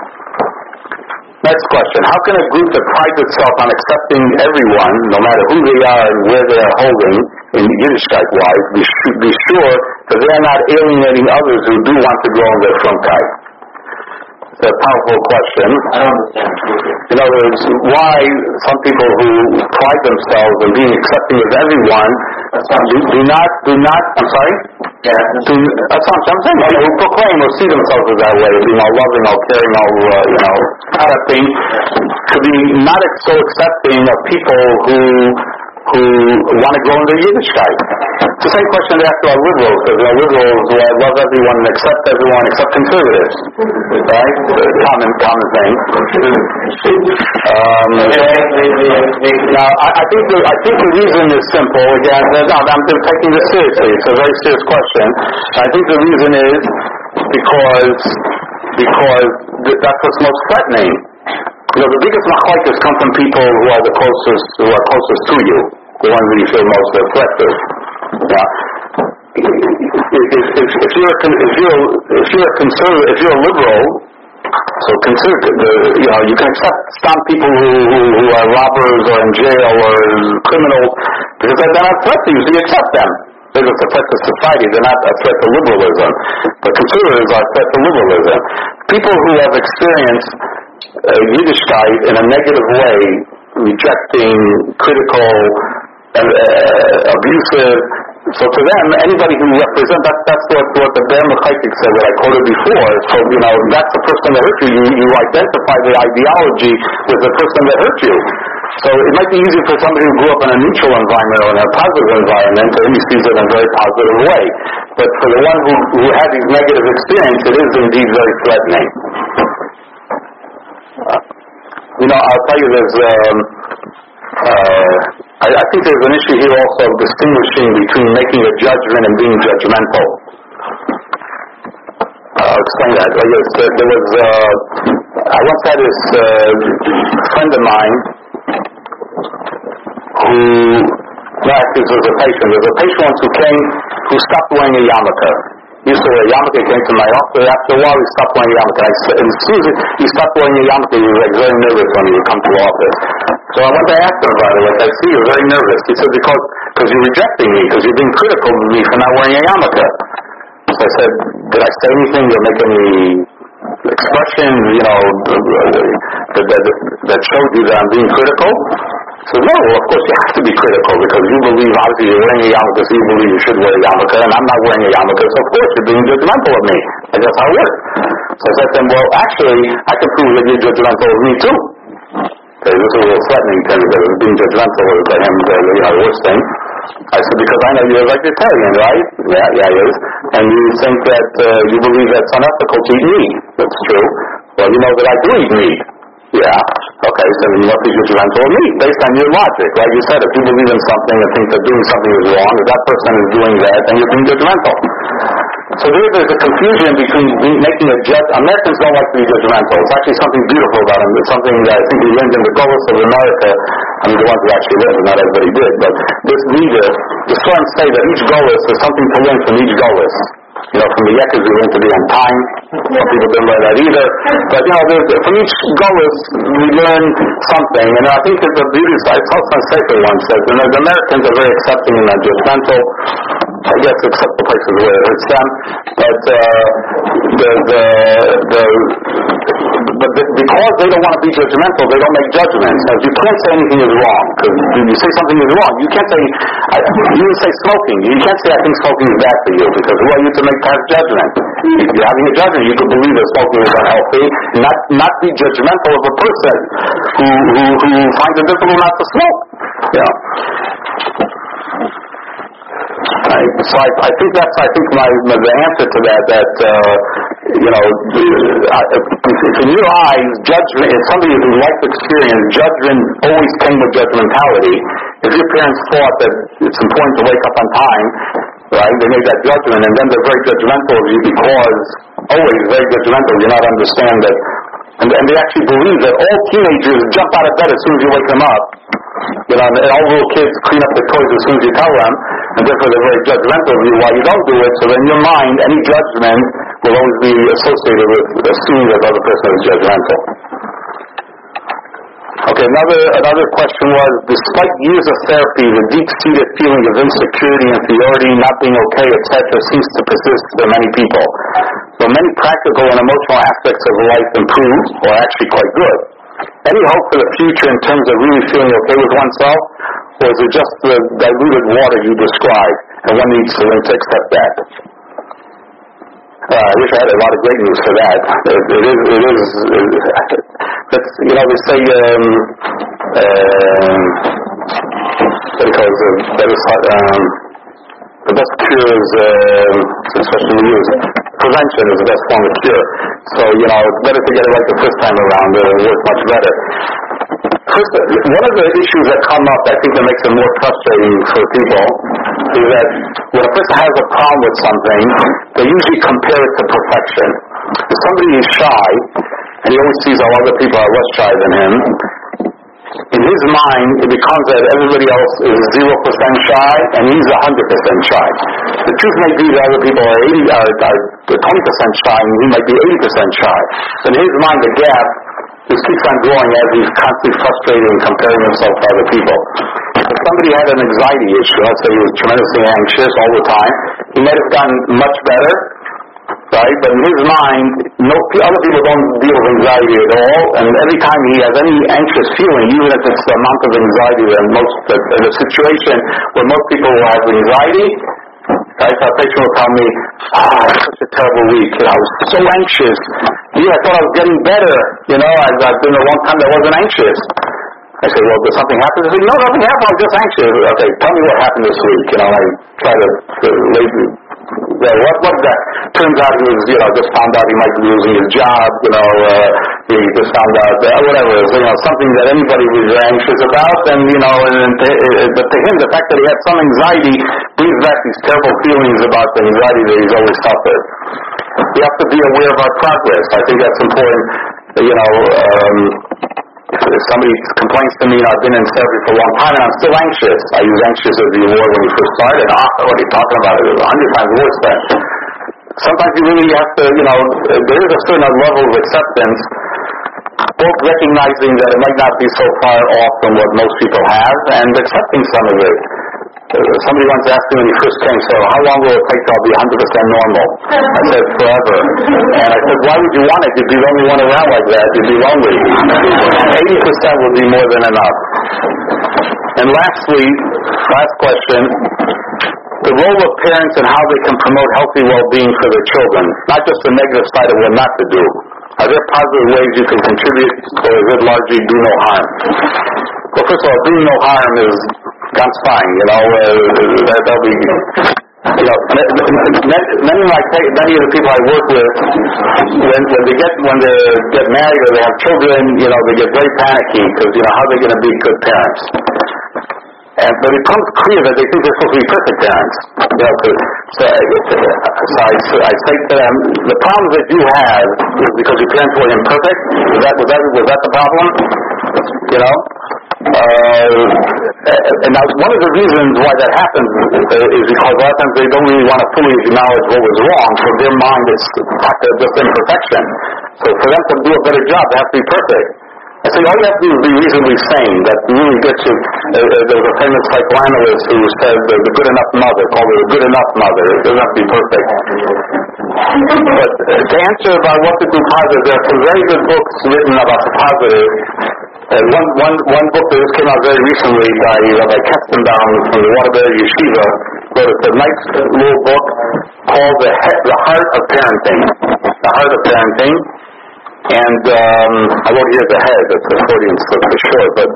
Next question. How can a group that prides itself on accepting everyone, no matter who they are and where they are holding, in Yiddishkeit-wise, be sure that they are not alienating others who do want to grow in their frumkeit? It's a powerful question.
I don't understand.
In other words, why some people who pride themselves on being accepting of everyone do not, I'm sorry?
Yeah.
That's what I'm saying. Who proclaim or see themselves as that way, being all loving, all caring, all, accepting, to be not so accepting of people who want to grow in their Yiddishkeit. It's the same question they ask our liberals, because our liberals love everyone and accept everyone except conservatives. Right? Common thing. Now, I think the reason is simple. Again, I'm taking this seriously. It's a very serious question. I think the reason is because that's what's most threatening. The biggest machlokes come from people who are closest to you, the ones that you feel most threat to. If you're a liberal, so consider you can stop people who are robbers or in jail or criminals because they're not a threat to you, so you accept them. They're just a threat to society. They're not a threat to liberalism. But conservatives are a threat to liberalism. People who have experienced Yiddishkeit in a negative way, rejecting, critical, and abusive. So to them, anybody who represents, that's what the Ber Mechaitik said that I quoted before. So, that's the person that hurt you. You identify the ideology with the person that hurt you. So it might be easy for somebody who grew up in a neutral environment or in a positive environment, and he sees it in a very positive way. But for the one who had these negative experiences, it is indeed very threatening. I'll tell you, I think there's an issue here also of distinguishing between making a judgment and being judgmental. I'll explain that. There was, I once had this friend of mine who, this was a patient. There was a patient once who stopped wearing a yarmulke. He used to wear a yarmulke, came to my office. After a while, he stopped wearing a yarmulke. And as soon as he stopped wearing a yarmulke, he was very nervous when he would come to the office. So I went to ask him about it. I see you're very nervous. He said, because you're rejecting me, because you're being critical of me for not wearing a yarmulke. So I said, did I say anything? Did I make any expression, that showed you that I'm being critical? So no, of course you have to be critical because you believe, obviously you're wearing a yarmulke, so you believe you should wear a yarmulke, and I'm not wearing a yarmulke, so of course you're being judgmental of me. I guess I would. So I said to him, well, actually, I can prove that you're judgmental of me too. Okay, this is a little threatening to me because being judgmental is to him the worst thing. I said, because I know you're a vegetarian, right? Yeah, he is. And you think that you believe that it's unethical to eat meat. That's true. Well, you know that I do eat meat. Yeah. Okay, so you must be judgmental of me based on your logic, right? You said if you believe in something and think that doing something is wrong, if that person is doing that, then you're being judgmental. So there's a confusion between making a judge. Americans don't like to be judgmental. It's actually something beautiful about them. It's something that I think we learned in the Golos of America. I mean, the ones who actually lived, not everybody did. But this leader, the Swarms say that each Golos, there's something to learn from each Golos. You know, from the Yekes we learn to be on time. Some people didn't learn that either. But, you know, from each Golos we learn something. And I think that the beauty side, Tzolk'in Sefer once said, the Americans are very accepting and not judgmental. I guess except the places where it hurts them. But because they don't want to be judgmental, they don't make judgments. Now, you can't say anything is wrong. Because if you say something is wrong, you can't say, you would say smoking. You can't say I think smoking is bad for you. Because who are you to make that judgment? If you're having a judgment, you could believe that smoking is unhealthy, and not be judgmental of a person who finds it difficult not to smoke. You know. So I think that's the answer to that you know, in your eyes, judgment, if somebody who life experience, judgment always came with judgmentality. If your parents thought that it's important to wake up on time, right, they made that judgment, and then they're very judgmental of you because, always very judgmental, you not understand that, and they actually believe that all teenagers jump out of bed as soon as you wake them up. You know, and all little kids clean up their toys as soon as you tell them, and therefore they're very judgmental of you while you don't do it. So in your mind, any judgment will always be associated with assuming that the other person is judgmental. Okay, another question was, despite years of therapy, the deep-seated feeling of insecurity, inferiority, not being okay, etc., seems to persist for many people. So many practical and emotional aspects of life improve, or actually quite good. Any hope for the future in terms of really feeling okay with oneself, or is it just the diluted water you described, and one needs to learn to accept that? I wish I had a lot of great news for that. It is. That's, you know, they say, what do you call it? The best cure is, especially we use, prevention is the best form of cure. So, you know, it's better to get it right the first time around. It'll work much better. First, one of the issues that come up, I think that makes it more frustrating for people, is that when a person has a problem with something, they usually compare it to perfection. If somebody is shy, and he always sees how other people are less shy than him, in his mind, it becomes that everybody else is 0% shy, and he's 100% shy. The truth may be that other people are 20% shy, and he might be 80% shy. In his mind, the gap just keeps on growing as he's constantly frustrated and comparing himself to other people. If somebody had an anxiety issue, let's say he was tremendously anxious all the time, he might have gotten much better, right? But in his mind, other people don't deal with anxiety at all, and every time he has any anxious feeling, even if it's the amount of anxiety that in a situation where most people will have anxiety, right? So a patient will tell me, it's such a terrible week, I was so anxious. Yeah, I thought I was getting better, I've been a long time that I wasn't anxious. I say, well, did something happen this week? No, nothing happened, I was just anxious. Okay, tell me what happened this week. I try to what that? Turns out he was, just found out he might be losing his job, he just found out whatever it is, something that anybody was anxious about, but to him, the fact that he had some anxiety brings back these terrible feelings about the anxiety that he's always suffered. We have to be aware of our progress. I think that's important, if somebody complains to me, I've been in therapy for a long time and I'm still anxious. I use anxious as the word when you first started. What are you talking about? It was 100 times worse then. Sometimes you really have to, there is a certain level of acceptance, both recognizing that it might not be so far off from what most people have, and accepting some of it. Somebody once asked me when he first came, so how long will it take till I'll be 100% normal? I said, forever. And I said, why would you want it? You'd be the only one around like that. You'd be lonely. 80% would be more than enough. And lastly, last question, the role of parents and how they can promote healthy well-being for their children, not just the negative side of what not to do. Are there positive ways you can contribute, or is it largely do no harm? Well, first of all, doing no harm is ganz fine, that'll be, many of the people I work with, when they get married or they have children, they get very panicky because, how are they going to be good parents? But it becomes clear that they think they're supposed to be perfect parents. So I say to them, the problems that you have is because your parents were imperfect. Was that the problem? And now one of the reasons why that happens is because a lot of times they don't really want to fully acknowledge what was wrong. So their mind is stuck at just imperfection. So for them to do a better job, they have to be perfect. I say all you have to do is be reasonably sane. That really gets you. There was a famous psychoanalyst who said the good enough mother, called it a good enough mother. It doesn't have to be perfect. But to answer about what to do positive, there are some very good books written about the positive. One book that just came out very recently by Rabbi Kestenbaum from the Waterbury Yeshiva, wrote a nice little book called The Heart of Parenting. The Heart of Parenting. And I wrote here the head, that's the Freudian slip for sure, but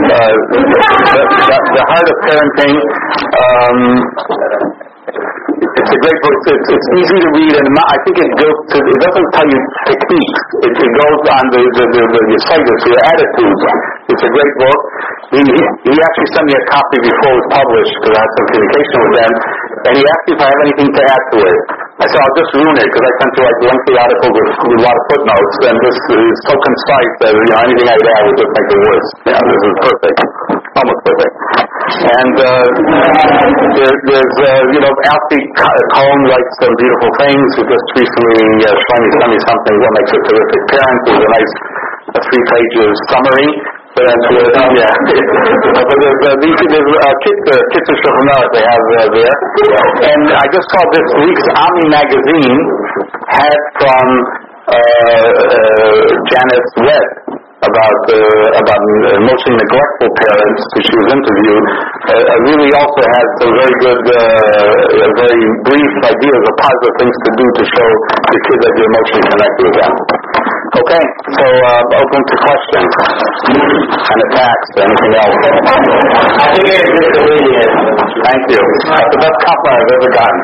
the Heart of Parenting, it's a great book. It's easy to read, and I think it doesn't tell you techniques. It goes on your cycles, your attitudes. It's a great book. He actually sent me a copy before it was published because I had some communication with them, and he asked me if I have anything to add to it. I said, I'll just ruin it because I tend to write lengthy articles with a lot of footnotes, and this is so concise that anything I add would just make it worse. This is perfect, almost perfect. And there's Alfie Cohen writes some beautiful things. Who just recently sent me something what makes a terrific parent. There's a nice 3-page summary. So that's what, But there's Kids of Shulchan they have there. And I just saw this week's Ami magazine had from Janice Webb about emotionally neglectful parents who she was interviewed. Really also had some very good, very brief ideas of positive things to do to show the kids that you're emotionally connected with them. Okay, so open to questions and attacks or anything else.
I think it's a good idea.
Thank you. That's the best compliment I've ever gotten.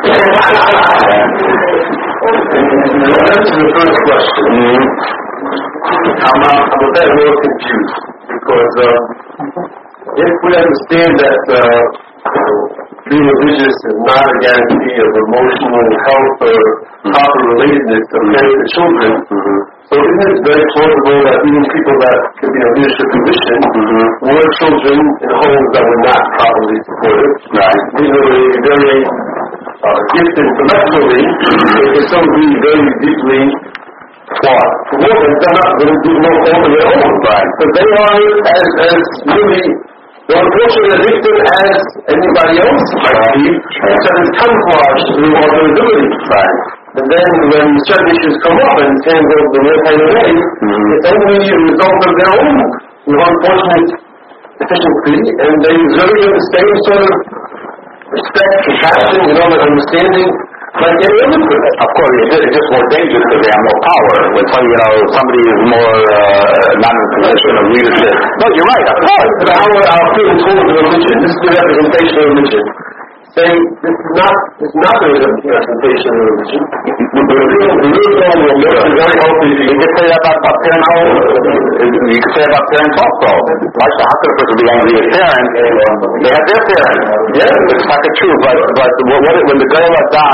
That's the first question. I'm a bit more confused because if we understand that being religious is not a guarantee of emotional health or proper relatedness of parents and children, so isn't it very plausible that even people that could be in a leadership position were children in homes that were not properly supported? Right. These are very gifted intellectually, they can still be very deeply flawed. For women, they're not going to do no fault of their own. Right. But they are as really unfortunately addicted as anybody else might be, except it's camouflaged through vulnerability. Right. And then when certain issues come up and things go the real kind of way, it's only a result of their own unfortunate deficiency, and they really have the same sort of respect, compassion, and understanding like any other person. Of course, it's just more dangerous because they have more power. When somebody is more not in a position of leadership. No, you're right, of course. But our feeling towards religion, this is the representation of religion. Saying this is not the representation of religion. The real goal of religion is very healthy. You can say that about parents. You can say about parents also. Like how could a person be angry at parents? They have their parents. Yeah, it's not true. But when the girl Adam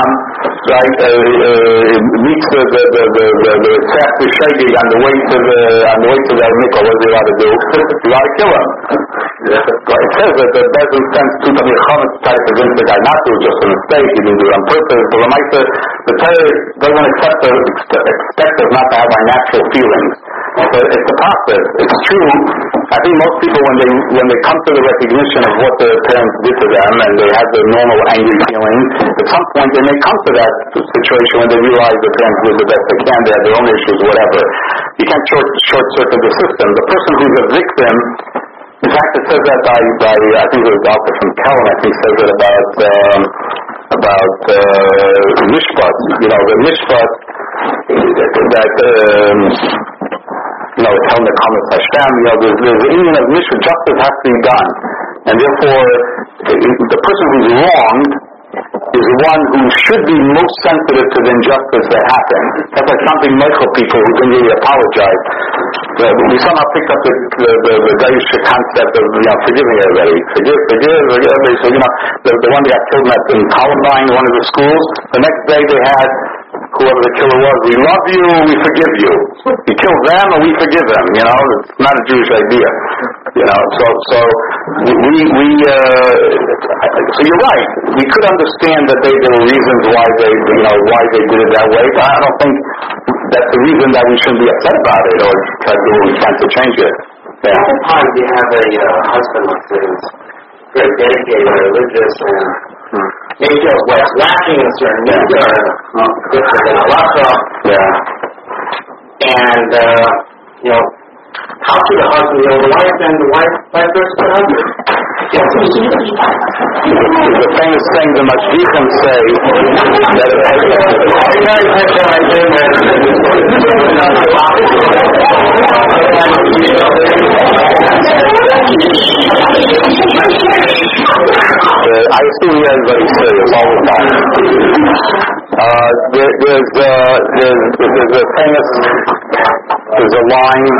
meets the Sefri Shaggy on the way to the mikvah, what is he allowed to do? You ought to kill him. It says that the Bezin sends two to try to convince the guy not to, just a mistake, he didn't do it on purpose. But the Torah doesn't expect us not to have our natural feelings. So it's a process. It's true. I think most people, when they come to the recognition of what their parents did to them, and they have the normal angry feelings, at some point they may come to that situation when they realize their parents did the best they can. They have their own issues, whatever. You can't short circuit the system. The person who's a victim
In fact, it says that by I think it was a doctor from Kelm, I think says it about mishpat. You know, the mishpat that you know, Kelm the Kamas Hashem. You know, there's the union of mishpat. Justice has to be done, and therefore the person who's wronged is one who should be most sensitive to the injustice that happened. That's like something Michael people who didn't really apologize. We somehow picked up the Gaish concept of forgiving everybody. Forgive everybody. So the one that got killed in Columbine, one of the schools. The next day they had whoever the killer was. We love you, we forgive you. We kill them or we forgive them. You know, it's not a Jewish idea. You know, so so you're right. We could understand that there were reasons why they did it that way, but I don't think that's the reason that we shouldn't be upset about it or try to do what we can to change it. Yeah.
Sometimes you have a husband who's very dedicated and religious and maybe feels lacking in a certain media or different than halacha.
Yeah.
And, how should the husband deal with the wife and the wife vice versa to the husband?
The famous thing the Mashgichim say that I assume everybody serious all the time. There's a line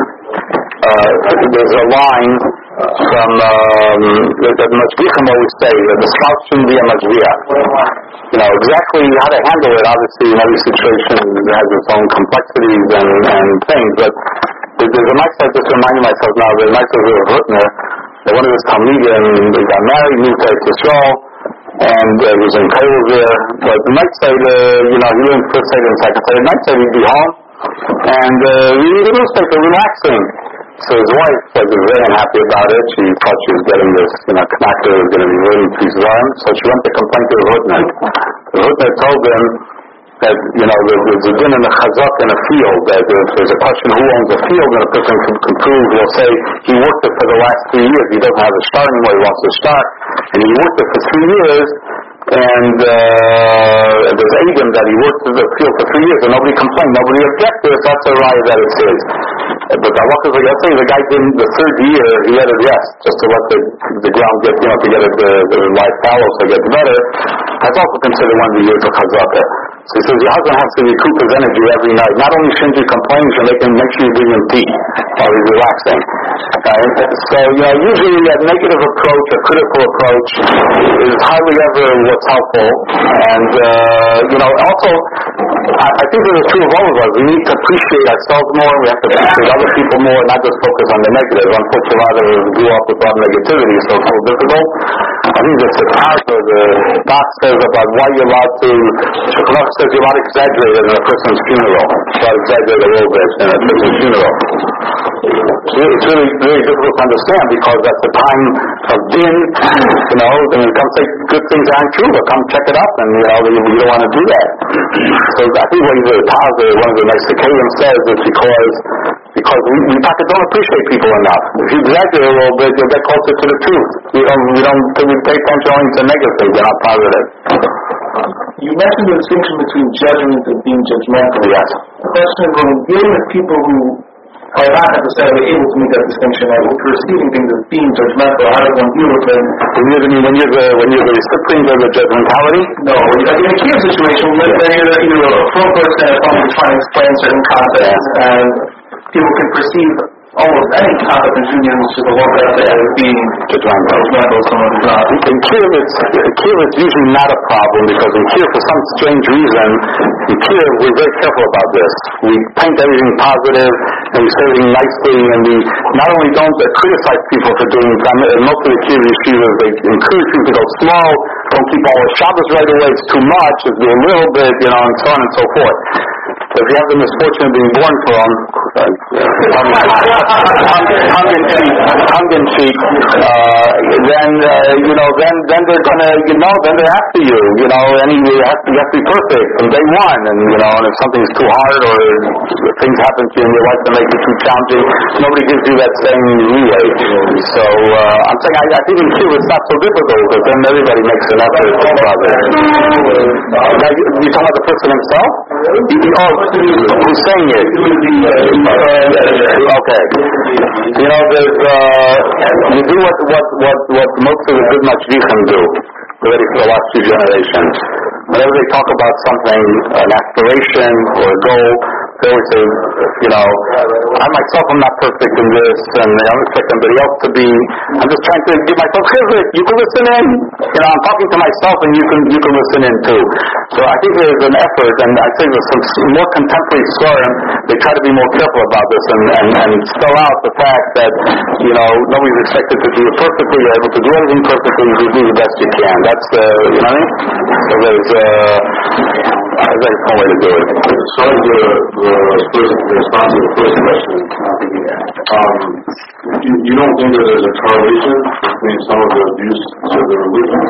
from that Mashgichim always say that the spouse shouldn't be a Mashgiach. You know, exactly how to handle it, obviously in every situation has its own complexities and things, but there's a mitzvah, I just reminded myself now, the mitzvah of Rutner, that one of his Talmidim, they got married, moved to Israel, and was in Cairo there, but the mitzvah, he learned first side and second side. The mitzvah, he'd be home, and reading the newspaper, relaxing. So his wife was very unhappy about it. She thought she was getting this, knacker was going to be really pleased with him. So she went to complain to the Hutner. The Hutner told him that, there's a din in the chazak in a field, that if there's a question who owns a field and a person can prove, he'll say he worked it for the last 3 years. He doesn't have a start anymore, he wants to start. And he worked it for 3 years, and there's Adam that he worked in the field for 3 years and nobody complained, nobody objected, so that's a right that it's his. But the halacha is like I say, the guy didn't, the 3rd year he let it rest, just to let the ground get, to get it, the life fallow so it gets better. That's also considered one of the years of chazakah. So he says your husband has to recoup his energy every night. Not only shouldn't you complain, you should make sure you bring him tea while he's relaxing. So, usually a negative approach, a critical approach is hardly ever what's helpful. And, also, I think that it's true of all of us. We need to appreciate ourselves more. We have to appreciate other people more, not just focus on the negative. Unfortunately, a lot of us grew up with a lot of negativity, so it's a little difficult. I think that's the Targum, the Bach says about why you're allowed to, Shekhanah says you're not exaggerated in a person's funeral. You're not exaggerated a little bit in a person's funeral. It's really very difficult to understand because at the time of din, then you come say good things aren't true, but come check it up, and you don't want to do that. So I think what one of the nice Kelim says is because we don't appreciate people enough. If you exaggerate a little bit, you'll get closer to the truth. We pay attention only to negative things, they're not positive.
You mentioned the distinction between judgment and being judgmental.
Yes.
The question is, when dealing with people who are not necessarily able to make that distinction, or perceiving things as being judgmental, how does one deal with them?
When you're the recipient of the judgmentality?
No, in a clear situation, when you're a pro person and someone trying to explain certain concepts, and people can perceive almost any concept in Judaism to the world as being judgmental, someone who's not.
In Kiev, it's usually not a problem because in Kiev, for some strange reason, we're very careful about this. We paint everything positive and we say everything nicely, and we not only don't criticize people for doing it. Most of the Kiev yeshivas, they encourage people to go slow, don't keep all the Shabbos right away, it's too much, just do a little bit, and so on and so forth. if you have the misfortune of being born to them, tongue in cheek, then they're gonna, then they're after you, and you have to be perfect from day one, and and if something's too hard or things happen to you in your life that make it too challenging, nobody gives you that same leeway. So I'm saying I think in Cuba it's not so difficult because then everybody makes an effort to talk about it. Now, you talking about the person himself? Who's saying it? Okay. There's you do what most of the good mashgichim do already for the last few generations. Whenever they talk about something, an aspiration or a goal, they always say, I myself am not perfect in this, and I don't expect anybody else to be. I'm just trying to give myself chizuk. You can listen in. I'm talking to myself, and you can listen in too. So I think there's an effort, and I think there's some more contemporary scoring. They try to be more careful about this and spell out the fact that nobody's expected to do it perfectly. You're able to do everything perfectly. You do the best you can. That's the So there's that's one way to do it.
So the response to the first question, you don't think that there's a correlation between some of the abuse to the religion?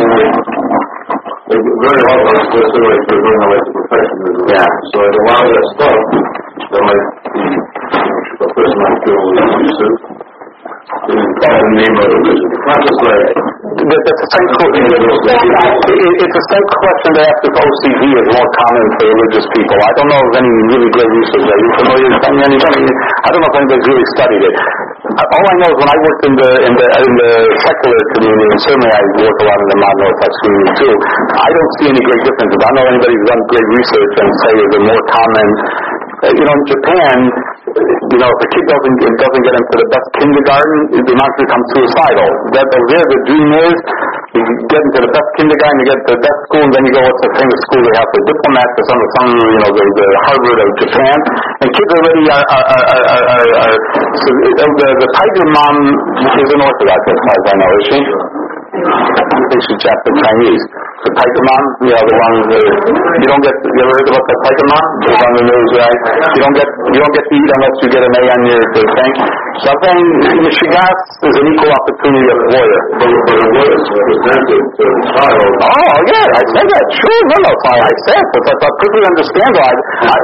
Very hard to speculate if you're going to like the perfectionism.
Yeah.
So a lot of that stuff that might be, a person might feel abusive in the name of religion. It's not just like...
That's the same question. It's the same question they ask if OCD is more common for religious people. I don't know of any really great research. Are you familiar with anything? I don't know if anybody's really studied it. All I know is when I worked in the secular community, and certainly I work a lot in the modern Orthodox community too, I don't see any great differences. I don't know anybody who's done great research and say is it more common. In Japan, if a kid doesn't get into the best kindergarten, the monster becomes suicidal. There, the dream is you get into the best kindergarten, you get to the best school, and then you go what's the famous school they have for diplomats or some the Harvard of Japan, and kids already are so the tiger mom is an Orthodox as far as I know, is she? I think she's Japanese Chinese. The tiger mom, the one you don't get. You ever heard about the tiger mom? It's on the news, right? You don't get to eat unless you get an A on your thing. So I'm saying Michigas is an equal opportunity employer.
But it was presented to the child.
Oh yeah, I said that. Sure, no, I said, but I perfectly understand. Yeah,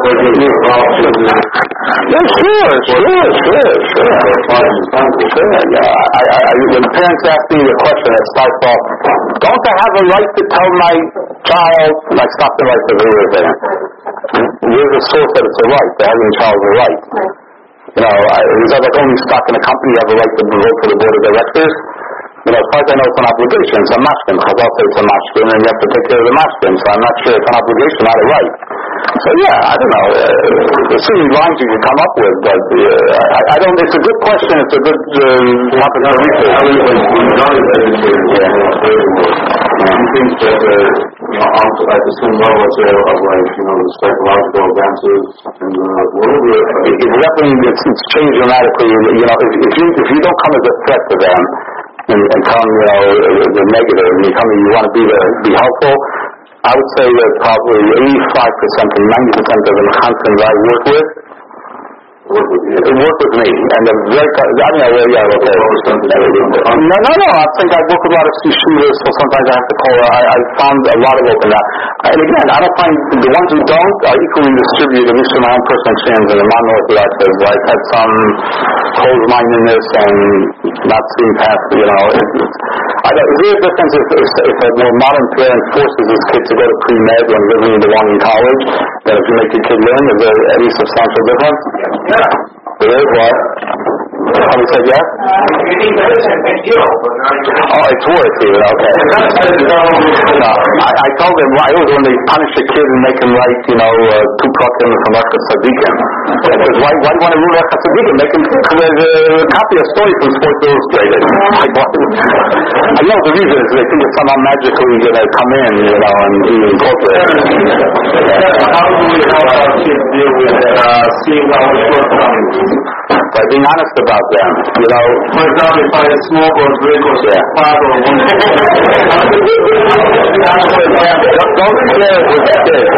sure. Yeah, when parents ask me the question, it starts off, don't I have a right to tell my child, and I stop the right to do it. Where's the source that it's a right? The having a child is a right. Is that like only stock in a company, you have a right to vote for the board of directors? As far as I know, it's an obligation. It's a mashkin. Chazal says it's a mashkin, and you have to take care of the mashkin. So I'm not sure it's an obligation, not a right. So yeah, I don't know. There's so many lines you can come up with, but I don't. It's a good question. It's a good topic for research.
You think that at the same level of the psychological advances in the world?
It's changed dramatically. If you don't come as a threat to them and come, the negative, and you want to be helpful, I would say that probably 85% to 90% of the content that I work with work with me, and they're very. Okay. No. I think I work with a lot of yeshivas, so sometimes I have to call. I found a lot of open that. And again, I don't find the ones who don't are equally distributed. At least in my own personal experience, and the non-Orthodox, I've had some closed-mindedness and not seeing past. Is there a difference if a more modern parent forces his kid to go to pre-med when living in the one in college, than if you make your kid learn? Is there any substantial difference?
Yeah.
There is what? Somebody said yes?
You think that is a big deal, but not
Oh, it's worse even, okay. No, I told them, I always when they punish a kid and make him write, 2 prakim from Arka Tzadikim. Why do you want to ruin Arka Tzadikim? Make him copy a story from Sports Illustrated. I know the reason is they think it's somehow magically going to come in, and incorporate it.
How do we help our kids deal with seeing our shortcomings?
by being honest about them. You know,
For example, if I smoke or drink or fart or one.
don't share it with the kids.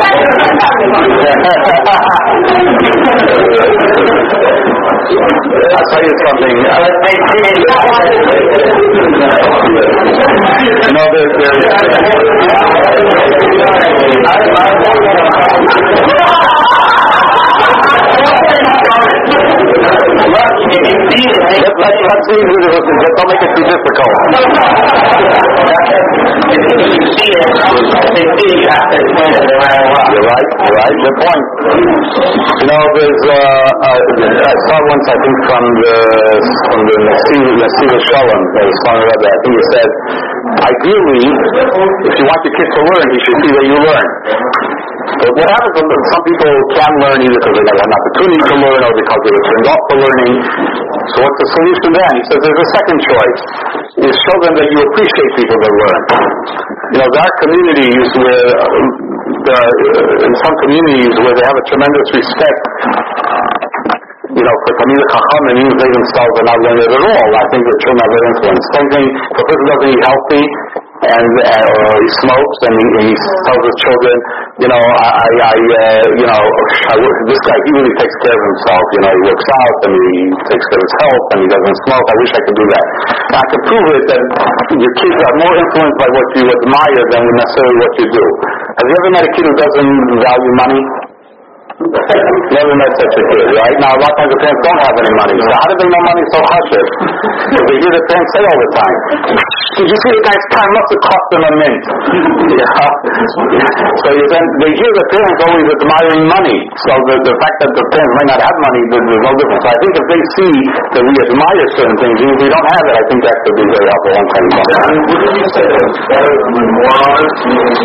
I'll tell you something. You know, let's see who this is. Don't make it too difficult. You're right. Good point. You know, there's I saw once, I think, from the Nasiva Shalom, the Son of Rebbe, I think he said, ideally, if you want your kids to learn, you should see where you learn. But what happens is that some people can't learn either because they never have an opportunity to learn or because they were turned off for learning. So what's the solution then? He says there's a second choice, is show them that you appreciate people that learn. You know, there are communities where, in some communities where they have a tremendous respect, you know, for Talmidei Chacham, and even they themselves are not learning it at all. I think the children are very influenced. Same thing, if a person doesn't eat healthy, or he smokes, and he tells his children, you know, this guy, he really takes care of himself. You know, he works out, and he takes care of his health, and he doesn't smoke. I wish I could do that. And I can prove it that your kids are more influenced by what you admire than necessarily what you do. Have you ever met a kid who doesn't value money? Never met such a kid, right? Now, a lot of times the parents don't have any money. So how do they know money's so hush-hush? Because they hear the parents say all the time, did you see the guy's time? Must have cost him a mint. So they hear the parents always admiring money. So the fact that the parents might not have money, there's no difference. So I think if they see that we admire certain things, even if we don't have it, I think that could be very helpful one time.
Wouldn't you say that it's better to be more honest?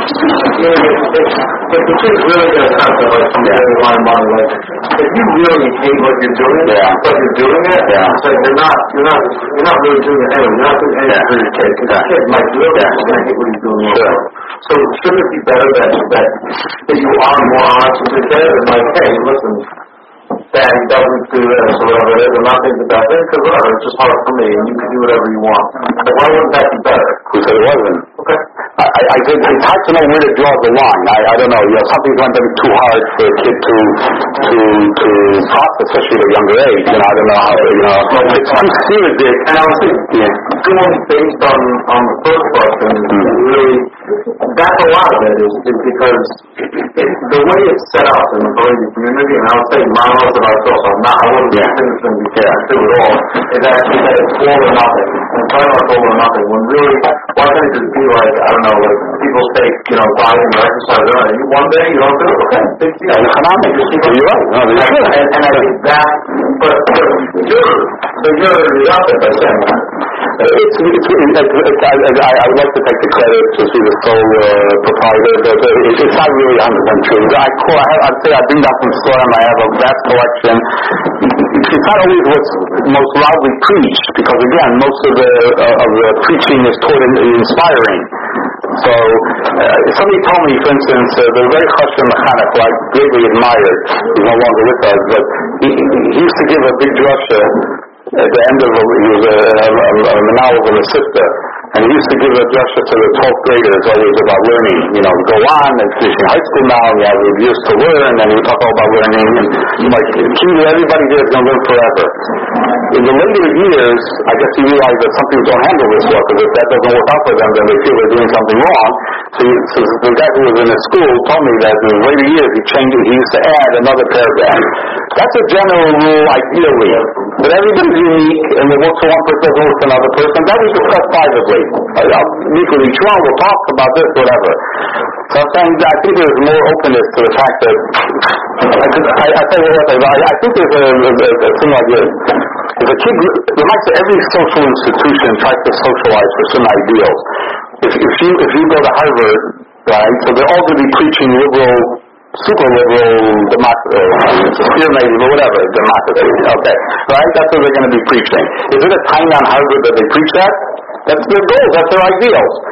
If the kid's really going to come to like, if you really hate what you're doing, but you're doing it, it's like you're not really doing it anyway. You're not doing anything for your kid, because the kid might really hate what he's doing. So shouldn't it be better that you are more honest with your kid and like, hey, listen, Dad, he doesn't do this or whatever it is, I'm not thinking about it, because whatever, it's just hard for me, and you can do whatever you want. But why wouldn't that be better?
Who said it wasn't?
Okay.
I think it's hard to know where to draw the line. I don't know. You know, some things might be too hard for a kid to process, especially at a younger age. You know, I don't know how. You know, it's too serious.
And I was thinking, going based on the first question, really, that's a lot of it is because the way it's set up in the Baha'i community, and I would say monolith of ourselves, I wouldn't think it's going to be true at all. Is actually that it's all or nothing. And talking about all or nothing, when really, why can't it just be like, I don't know, like people say, you know, diet or exercise, one day you don't do it, okay, big deal.
You're right. No,
and I think that, but you're the opposite by saying that.
I would like to take the credit to see the sole proprietor, but it's not really 100% true. I'd say I bring that from Slam. I have a vast collection. It's not always what's most loudly preached, because again, most of the preaching is toward inspiring. So, somebody told me, for instance, the very Chashem Mechanech, who I greatly admired, he's no longer with us, but he used to give a big drasha at the end of he was a menal of a sister, and he used to give a drasha to the 12th graders always about learning. You know, go on, and finishing high school now, and you have years to learn, and he would talk all about learning, and like, everybody there is going to learn forever. In the later years, I guess he realized that some people don't handle this well, because if that doesn't work out for them, then they feel they're doing something wrong. So the guy who was in his school told me that in the later years he changed it, he used to add another paragraph. That's a general rule, ideally. But everybody's unique, and what works for one person doesn't work for another person. That we discuss privately. I'll meet with each one, we'll talk about this, whatever. So I'm saying, I think there's more openness to the fact that, I think there's a thing like this. If a kid, every social institution tries to socialize for certain ideals. If you go to Harvard, right, so they're all going to be preaching liberal, super liberal democracy, spearmaking or whatever, democracy, okay, right? That's what they're going to be preaching. Is it a time on Harvard that they preach that? That's their goals, that's their ideals.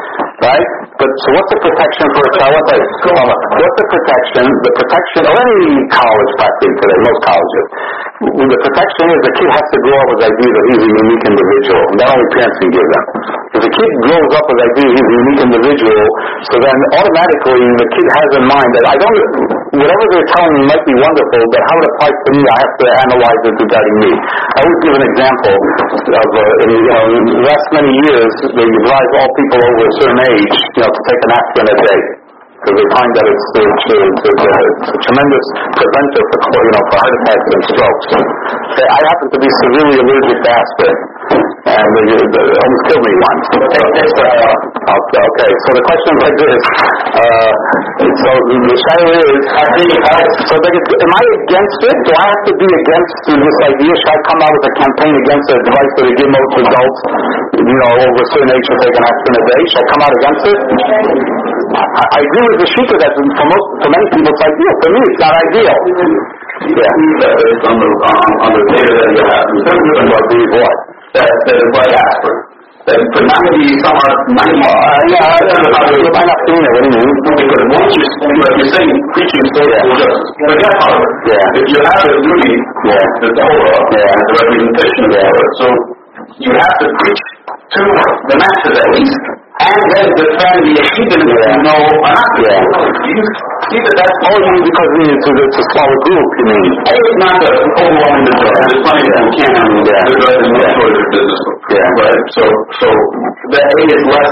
right? But so what's the protection for a child? What's the protection? The protection of any college practically today, most colleges. The protection is the kid has to grow up with the idea that he's a unique individual. That only parents can give them. If the kid grows up with the idea he's a unique individual, so then automatically the kid has in mind that whatever they're telling me might be wonderful, but how it applies to me, I have to analyze it regarding me. I always give an example of, in the last many years, they advise all people over a certain age, to take an aspirin a day. Because they find that it's a tremendous preventive for heart attacks and strokes. I happen to be severely allergic to aspirin, and it almost killed me once. Okay, so the question is like this. So the shadow is, am I against it? Do I have to be against this idea? Should I come out with a campaign against the advice that they give most adults, over a certain age to take an aspirin a day? Should I come out against it? I agree with the Shita that for many people it's ideal. For me, it's not ideal. Yeah.
Based on the data that you have,
what?
That is like aspirin. That for 90, some are 90.
You might not seen it. What do you mean?
Because once you're saying preaching social justice, forget about it.
Yeah.
If you have a duty, the Torah, and the representation of the Torah, so you have to preach to the masses at least, and then defend the Yeshivim or not. You see that's
all you mean because it's a smaller group, you mean?
It's not the overwhelming majority. There's plenty that you can't handle. There's no choice of business. Right? So the A is less.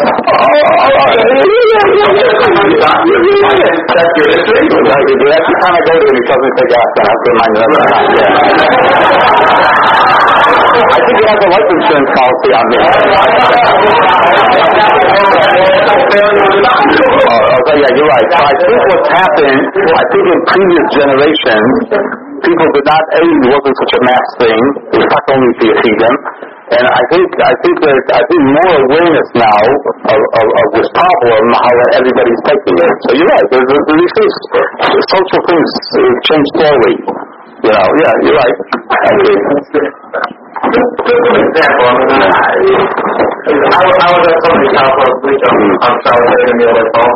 That's your history.
That's the time I go to when he tells me to take aspirin. I have to remind him every time. I think he has a life insurance policy on me. Yeah, you're right. So I think what's happened, in previous generations, people did not, it wasn't such a mass thing. It was not only to feed them. And I think there's more awareness now of this problem, how everybody's taking it. So you're right. These things, social things change slowly. Yeah, you're right.
Just an example. I was at somebody's house last week on Saturday, and they were like,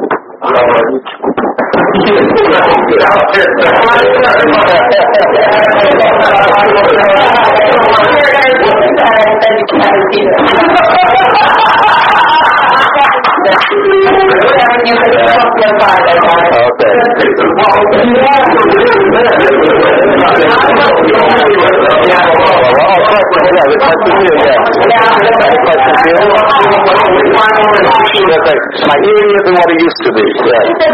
My hearing isn't what it used to be.
Anything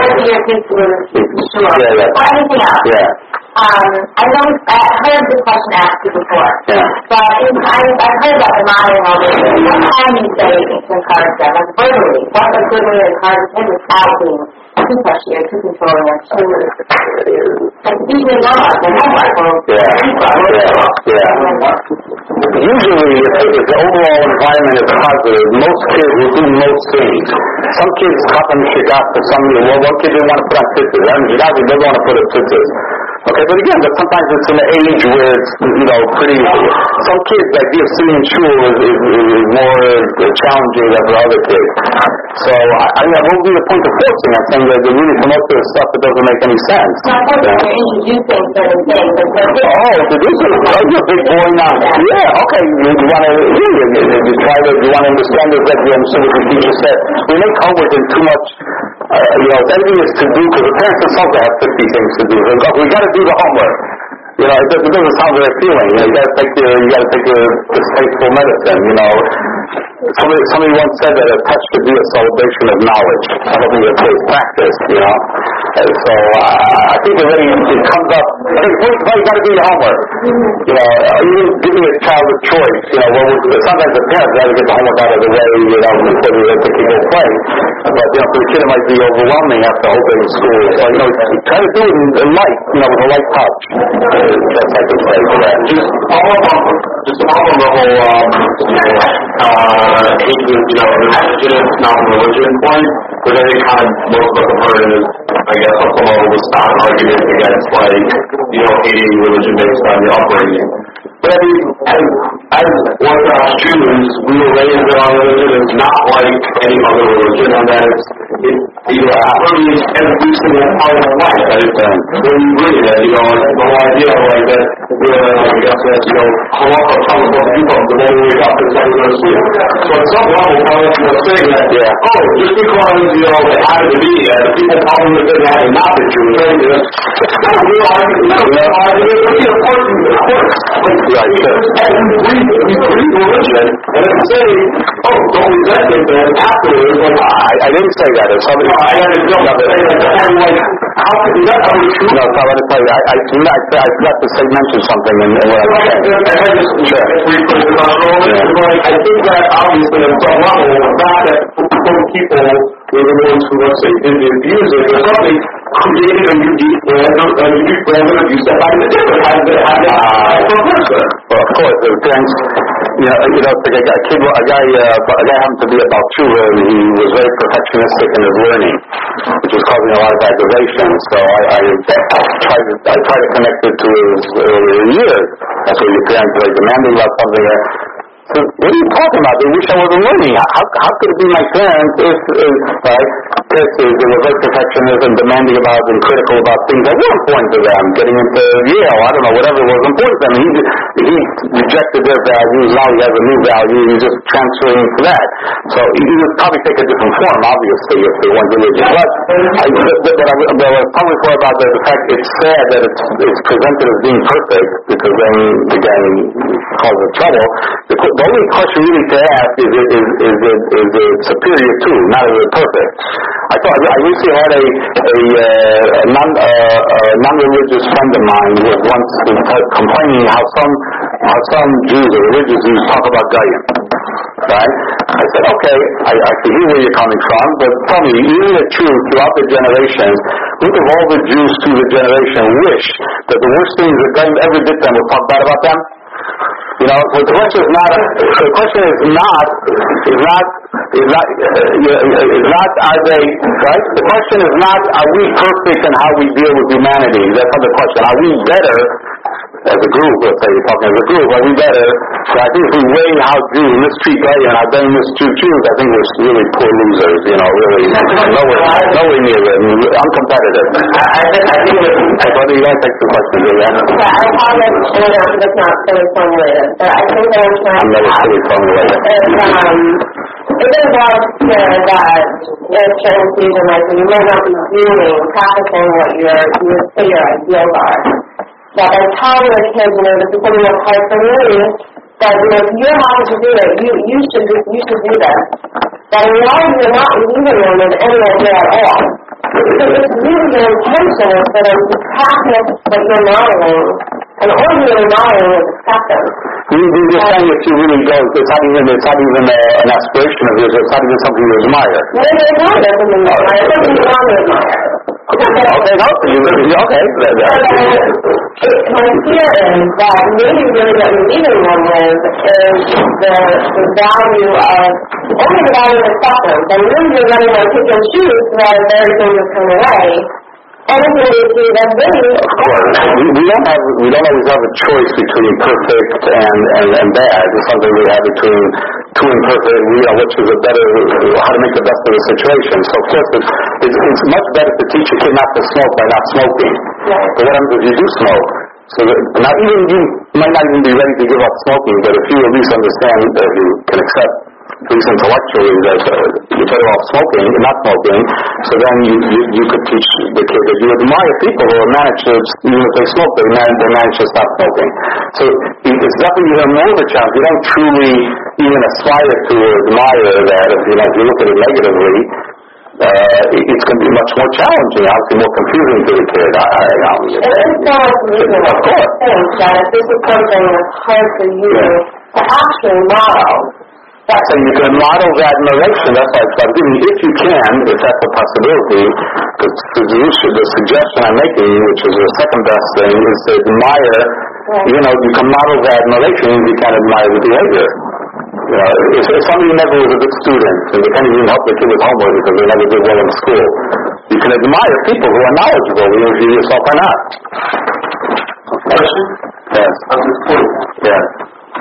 else? I know I've heard this question asked before, but I've heard about the modeling all this. What can you say to encourage them? Like verbally, what a good way to encourage them without being too pushy or too controlling or too even not the
Usually, if the overall environment is positive, most kids will do most things. Some kids happen to shigat for some reason. Well, one kid didn't want to put on tzitzis. They don't want to put on tzitzis. Okay, but again, sometimes it's in an age where it's, pretty. Some kids, the idea of sitting in shul is more challenging than for other kids. So, I mean, what would be the point of forcing it? Saying that they really promote this stuff that doesn't make any sense.
You're introducing certain things.
You're a big boy now. Yeah, okay, you want to understand this, that you understand what the teacher said. We make homework in too much, everything is to do, because the parents themselves have 50 things to do. We got to do the homework. It doesn't sound very appealing. You got to take your distasteful medicine. Somebody once said that a test should be a celebration of knowledge. I don't think it's always practice. And so I think it comes up. I think you got to do your homework. Even giving a child a choice. Sometimes the parents got to get the homework out of the way. Before they can go play. But for the kid it might be overwhelming after opening school. So try to do it in light. With a light touch. That's I can say for that.
Just all on the whole, non-religion point, which I think kind of most of us have heard is, I guess, up some level, the stock argument against, hating religion based on the upbringing. But I mean, as Orthodox us Jews, we were raised in our religion is not like any other religion, and that it's permeates every single part of our life. That it's when you read it, the whole idea like that, I guess that's, halacha comes from people, the way we wake up is how we go to sleep. So at some level, we're saying that, just because, it happened to be, people probably would have been not the Jews, right? It's not a real argument. It's really important, of course. Right. We read religion, and it's saying, don't resent it, then afterwards,
I didn't say that. If somebody...
I understand that. How could that be true?
No, so I want to tell you, I forgot to mention something in what I'm saying. Sure.
I think that obviously at some level, the fact that people were the ones who, let's say, did the abusing, or something created a unique brand of abuse that might have been different had for a person.
Well, of course, the parents, a guy happened to be about tshuva, and he was very perfectionistic in his learning, which was causing a lot of aggravation. So I tried to connect it to his earlier years. That's what your parents were demanding about something. So what are you talking about? They wish I wasn't learning. How could it be my parents if they were very perfectionist and demanding about and critical about things that were important to them, getting into Yale, I don't know, whatever was important to them. He rejected their values, now he has a new value, and he's just transferring to that. So he would probably take a different form, obviously, if they weren't religious. But I was probably more about the fact it's sad that it's presented as being perfect, because then, again, causes trouble. The only question really to ask is it superior to, not is it perfect. I recently had a non-religious friend of mine who was once complaining how some Jews or religious Jews talk about Goyim. Right? I said, okay, I can hear where you're coming from, but tell me, isn't it true throughout the generations, look at all the Jews through the generation wish that the worst things that Goyim ever did to them would talk bad about them? So the question is not, are they, right? The question is not, are we perfect in how we deal with humanity? That's not the question. Are we better as a group, let's say you're talking as a group, are we better? So I think if we weigh how Jews mistreat Goyim and how Goyim mistreat Jews, I think we're really poor losers, really nowhere near it, uncompetitive. I thought you guys take the question,
Yeah, I apologize for that's not fully formulated, but I think that I'm trying to
fully formulated.
It involves that certain season, like you may not be practicing what your ideals are. That by telling your kids, this is something that's hard for me, that if you're happy to do it, you should do this. That in reality you're not leaving them in any idea at all. So it's really your intention is for them to practice what you're modeling, and ordinary modeling is acceptance.
You're just saying if you really go, it's not even an aspiration of yours, it's not even something you admire.
No, it's not something you admire, it's something you want to admire.
Okay.
My fear is that maybe really what you're leaving them with is the value of acceptance. And really you're letting them pick and choose rather than everything is coming away. Anything they see that's really...
Of course. We don't always have a choice between perfect and bad. It's something we have between two and perfect, which is how to make the best of the situation. So of course it's much better to teach a kid not to smoke by not smoking.
Right.
But what happens if you do smoke? So that you might not even be ready to give up smoking, but if you at least understand that you can accept, at least intellectually, that you're better off smoking and not smoking, so then you could teach the kid that you admire people who manage to, even if they smoke, they manage to stop smoking. So it's definitely even more of a challenge. You don't truly even aspire to or admire that if you look at it negatively. It's going to be much more challenging, obviously more confusing to the kid.
It is so amazing, of course, that if this is something that's hard for you to actually model.
So you can model that admiration, that's why it's if you can, if that's a possibility, the suggestion I'm making, which is the second best thing, is to admire, you can model that admiration, you can admire the behavior. If somebody never was a good student, and they can't even help their kid with homework because they never did well in school, you can admire people who are knowledgeable, even if you yourself are not.
Question?
Yes.
On this point.
Yes.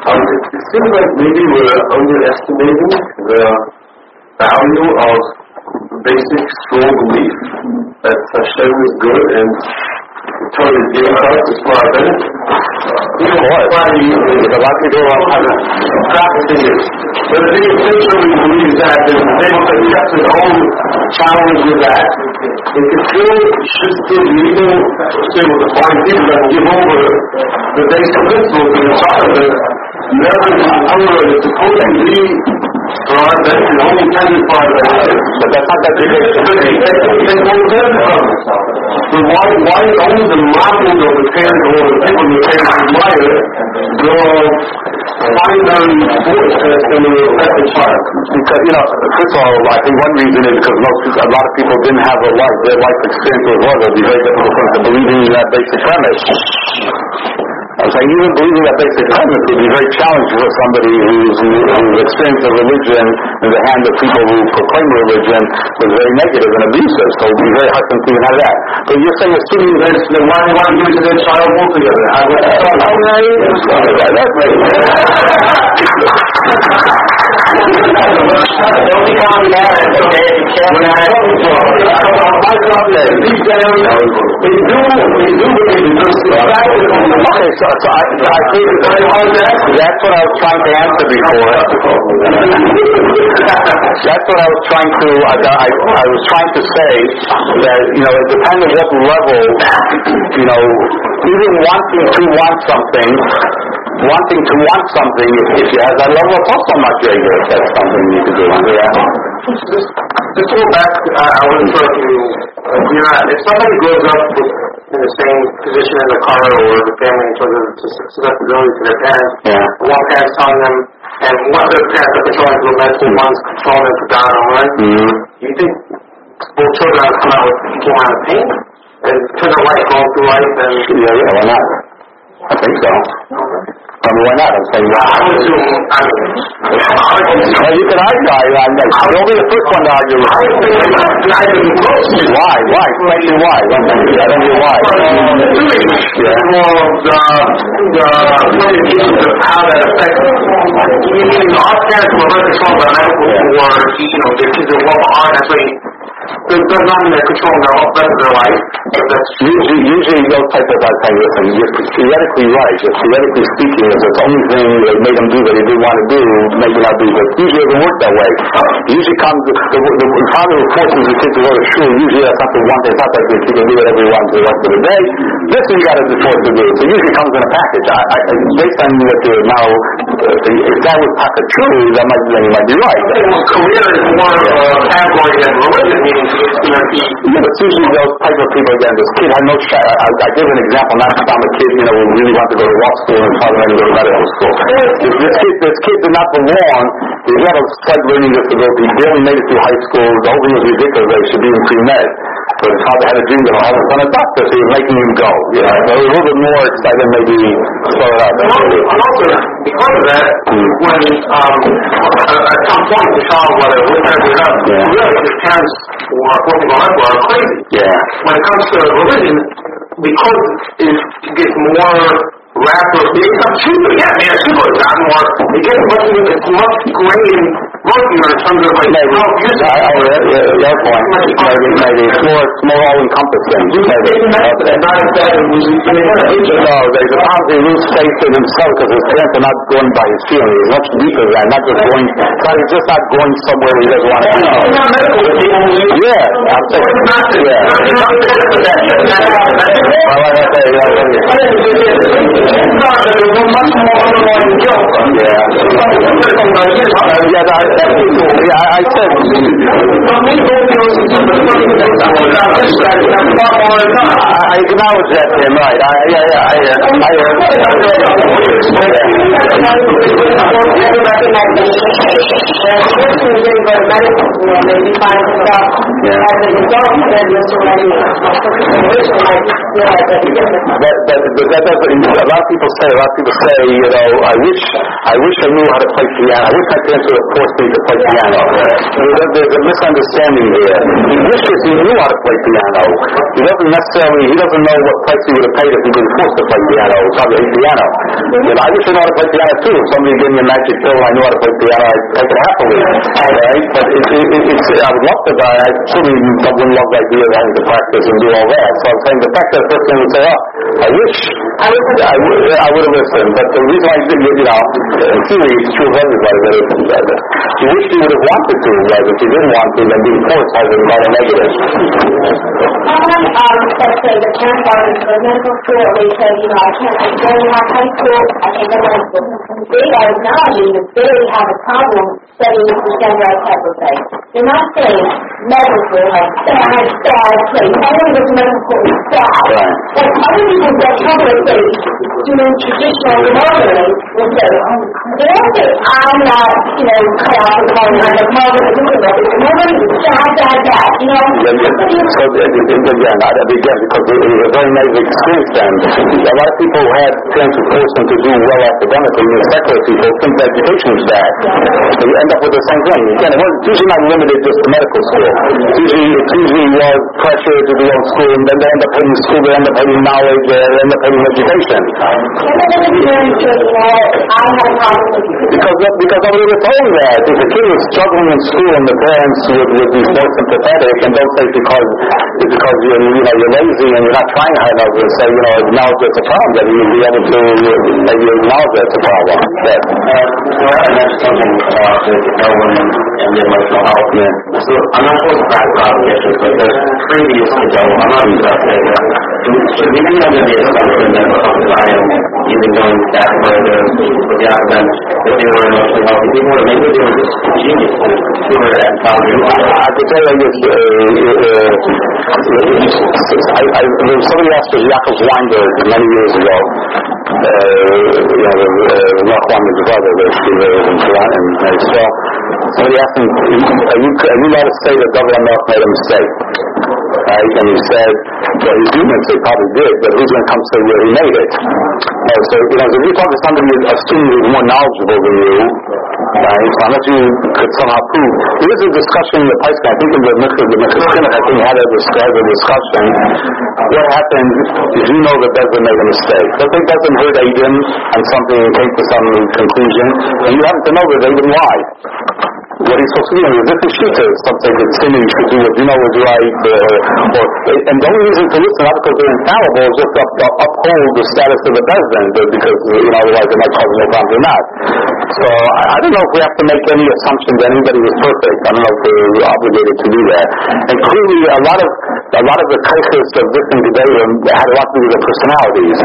It seems like maybe we're underestimating the value of basic strong belief that Hashem is good and the Torah is giving us is for our benefit. Even a lot of people are practicing it. But if he essentially believes that and is able to accept his own challenge with that, it should still be able to find people that give over the basic principles and the thought of it. Never in the Torah is supposed to be for our benefit, only intended for our benefit. But that's not that big a thing. So why only the models of the parents or the people the parents admire go finally forced to affect the child?
Because, first of all, I think one reason is because a lot of people didn't have their life experience with what would be very difficult for them to believe in that basic premise. I'm saying even believing that basic premise would be very challenging for somebody whose experience of religion in the hand of people who proclaim religion was very negative and abusive. So it would be very hard for them to even have that. But you're saying assuming that why do you want to give it to their child altogether? Okay, so I think that's what I was trying to answer before. That's what I was trying to. I was trying to say that it depends on what level. Even wanting to want something. If you have that level of also not very good. That's something you need to do.
Just to go back, I was referring to, if somebody grows up in the same position in the car or the family in terms of susceptibility to their parents, one parent's telling them, and one of their parents are controlling to the medicine, one's controlling them to God and right? Do you think both children come out with equal amount of pain? And turn out life going through life and...
Yeah, why not? I think so. Why not? I'm saying, you can argue. Don't be the first one to argue with me. Why? Explain to me why. I don't know why.
The implications of how that affects our parents were very controlled by medical or, their kids are well behind. That's why they're not in their control in the rest of their life.
Usually those type of things, listen, you're theoretically right. Just theoretically speaking, if it's the only thing that made them do what they didn't want to do, maybe not do. But usually it doesn't work that way. Usually comes the father who forces the kid to go to school. Usually that's not the one thing. It's not that the kid can do whatever he wants for the rest of the day. This thing you got to be forced to do. So usually it comes in a package. Based on what you now, if that was true, that might be right.
Career is more category than religion, meaning
but usually those type of people, again, this kid had no shot. I give an example, not from a kid, who really wanted to go to law school and father wanted to go to medical school. This kid did not belong. He had to start learning this to go. He barely made it through high school. The whole thing was ridiculous that he should be in pre-med. But his father had a dream that he'll become a doctor, so he was making him go. So he was a little bit more excited, maybe slow it up.
And also, because of that, when at some point the child, whether it was or not, really his parents were working on it are crazy. When it comes to religion, because it gets more wrapped up, it becomes cheaper. It's cheaper. It's not more. It's much greater working in terms of how used it.
Your point. Maybe it's more all-encompassing.
Not exactly.
No, there's a problem. He loses faith in himself because his parents are not going by his feelings. It's much deeper than that. Not just going. He's just not going somewhere where he doesn't want to be. I'm I said. I acknowledge that, Tim. Right.
traditionally didn't go to medical school, maybe find himself as an adult that was already a situation might feel like that's different.
But that doesn't, a lot of people say, you know, I wish I knew how to play piano. I wish my parents would have forced me to play piano. There's a misunderstanding there. He wishes he knew how to play piano. He doesn't know what price he would have paid if he was forced to play piano, probably piano. And I wish I knew how to play piano too. If somebody gave me a magic pill and I knew how to play piano, I'd take it happily. Right? But I would love to die. I certainly wouldn't love the idea of having to practice and do all that. So I'm saying the fact that a person would say, oh, I wish I would have listened. But the reason I did, you know, in theory, it's true of everybody that he wished he would have wanted to, but if he didn't want to, then being forced has a lot of negatives.
Let's say the parents are in medical school, they say, you know, I don't have high school, I can't go to high school. They are acknowledging that they have a problem studying the standardized type of thing. They're not saying medical school has bad place. I want to go to medical school, it's bad.
Right.
But other people that come to say, doing traditional modeling will say, they don't say, I'm not, you know, cut off the calling, I'm a modeling, modeling is bad, you know?
Again, because it was a very negative experience then. A lot of people who had parents who forced them to do well academically, and secular people think that education is bad. So you end up with the same thing. Again, it's usually not limited just to medical school. It's usually was pressure to do well in school, and then they end up hating school, they end up hating knowledge, they end up hating education. Because nobody was told that. If a kid was struggling in school and the parents would be more sympathetic and don't say it's because you're lazy and you're not trying hard enough to say, you know, acknowledge it's a problem, that you'll be able to maybe acknowledge that's a problem.
So I mentioned something about the development and the emotional health.
Yeah.
So I'm not supposed to practice obligations, but there's previous to go, I'm not even going to say that. Should we be under the assumption that because I am even going back further with the academics, that they were emotionally healthy people, or maybe they were just geniuses who were at college?
I could tell you this, somebody asked for Yaakov Weinberg many years ago, Mark Weinberg's brother, and so somebody asked him, are you allowed to say that David HaMelech made a mistake? Right? And he said, well, he's human, so he probably did, but who's going to come say where he made it? So if you talk to somebody assuming who's more knowledgeable than you, right, so unless you could somehow prove, there is a discussion in the Paiskin, I think in the Mechaskinach, I think had a discussion, what happened is you know that Bezin made a mistake. So it doesn't hurt Adrian and something and came to some conclusion, and you happen to know that Adrian lied. What he's supposed to do is if the shita is something that sinning should do what you know is right, and the only reason to listen, not because they're infallible, is just to uphold the status of the Bezin, because otherwise it might cause no problem or not. So I don't know if we have to make any assumption that anybody was perfect. I don't know if we're obligated to do that. And clearly, a lot of the cases of this and today had a lot to do with their personalities.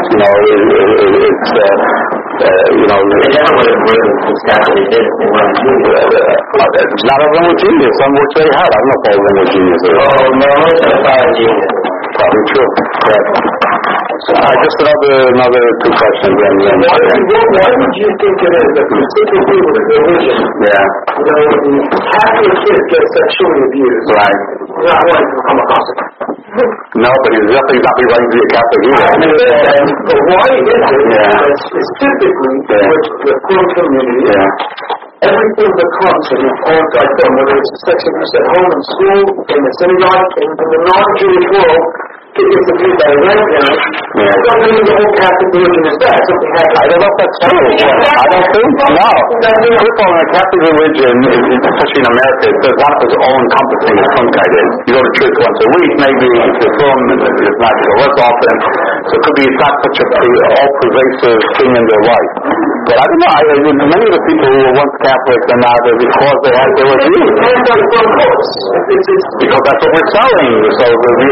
They never would have written exactly they did. They weren't genius.
Not all of them were genius. Some worked very hard. I don't know if all of them were geniuses.
Oh, no, most of them are genius.
Probably true. Just another two questions.
Why would you think it is that specifically with religion?
Yeah.
Half of the kids get sexually abused.
Right.
Not wanting to come across it.
No, but he's definitely not right to be a Catholic either.
But why is it that specifically with the poor community, everything that comes from the parents like them, whether it's sex abuse at home, in school, in the synagogue, in the non-Jewish world, gets abused by a grandparent, it doesn't mean the whole Catholic religion is bad. Something happens.
I don't know if that's true. I don't think so. No. First of all, in a Catholic religion, especially in America, it's not as all-encompassing as some kind is. You go to church once a week, maybe if you're from, it's not less often. So it could be, it's not such a all-pervasive thing in their life. But I don't know, many of the people who were once Catholics are not because they had their abuse. Because that's what we're selling. So,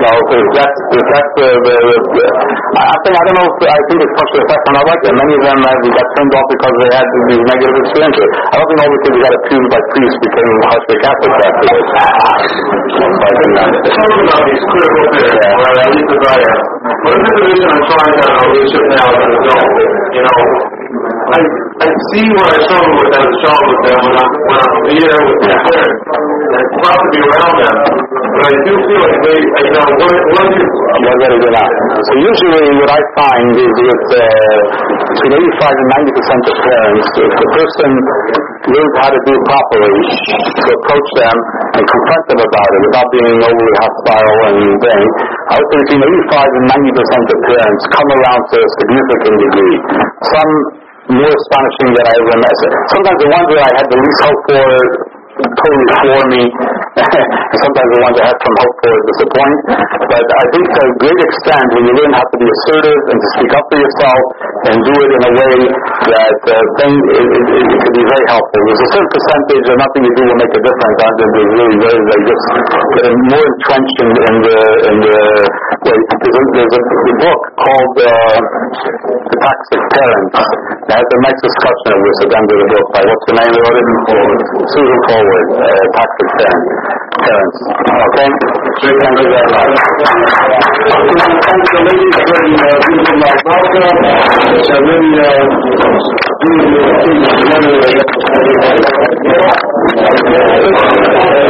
I don't know if, I think it's such an effect on our life. Many of them got turned off because they had these negative experiences. I don't think all the kids who got abused by priests became harshly Catholic afterwards.
Talking about these critical periods, or at least as I am, what is the position I'm trying to have a relationship now as an adult? I I see where I struggle with that strong with them when I'm here with my parents. And it's proud to be around them. But I do feel like they, you know, what do you...
So usually what I find is with between 85 and 90% of parents, if the person knows how to do it properly, to approach them and confront them about it without being overly hostile and thing, I would say between 85 and 90% of parents come around to a significant degree. Some more astonishing than I ever met. Sometimes the ones that I had the least hope for totally floor me. Sometimes the ones I had some hope for disappoint. But I think to a great extent, when you learn how to be assertive and to speak up for yourself and do it in a way that it could be very helpful. There's a certain percentage of nothing you do will make a difference. There's really very, very just getting more entrenched in the there's a book called The Toxic Parents. It has a nice discussion of this at the end of the book by what's the name of it? Susan Forward, Toxic Parents. Okay? Thank you very much.
Thank the ladies for being my welcome. It's a really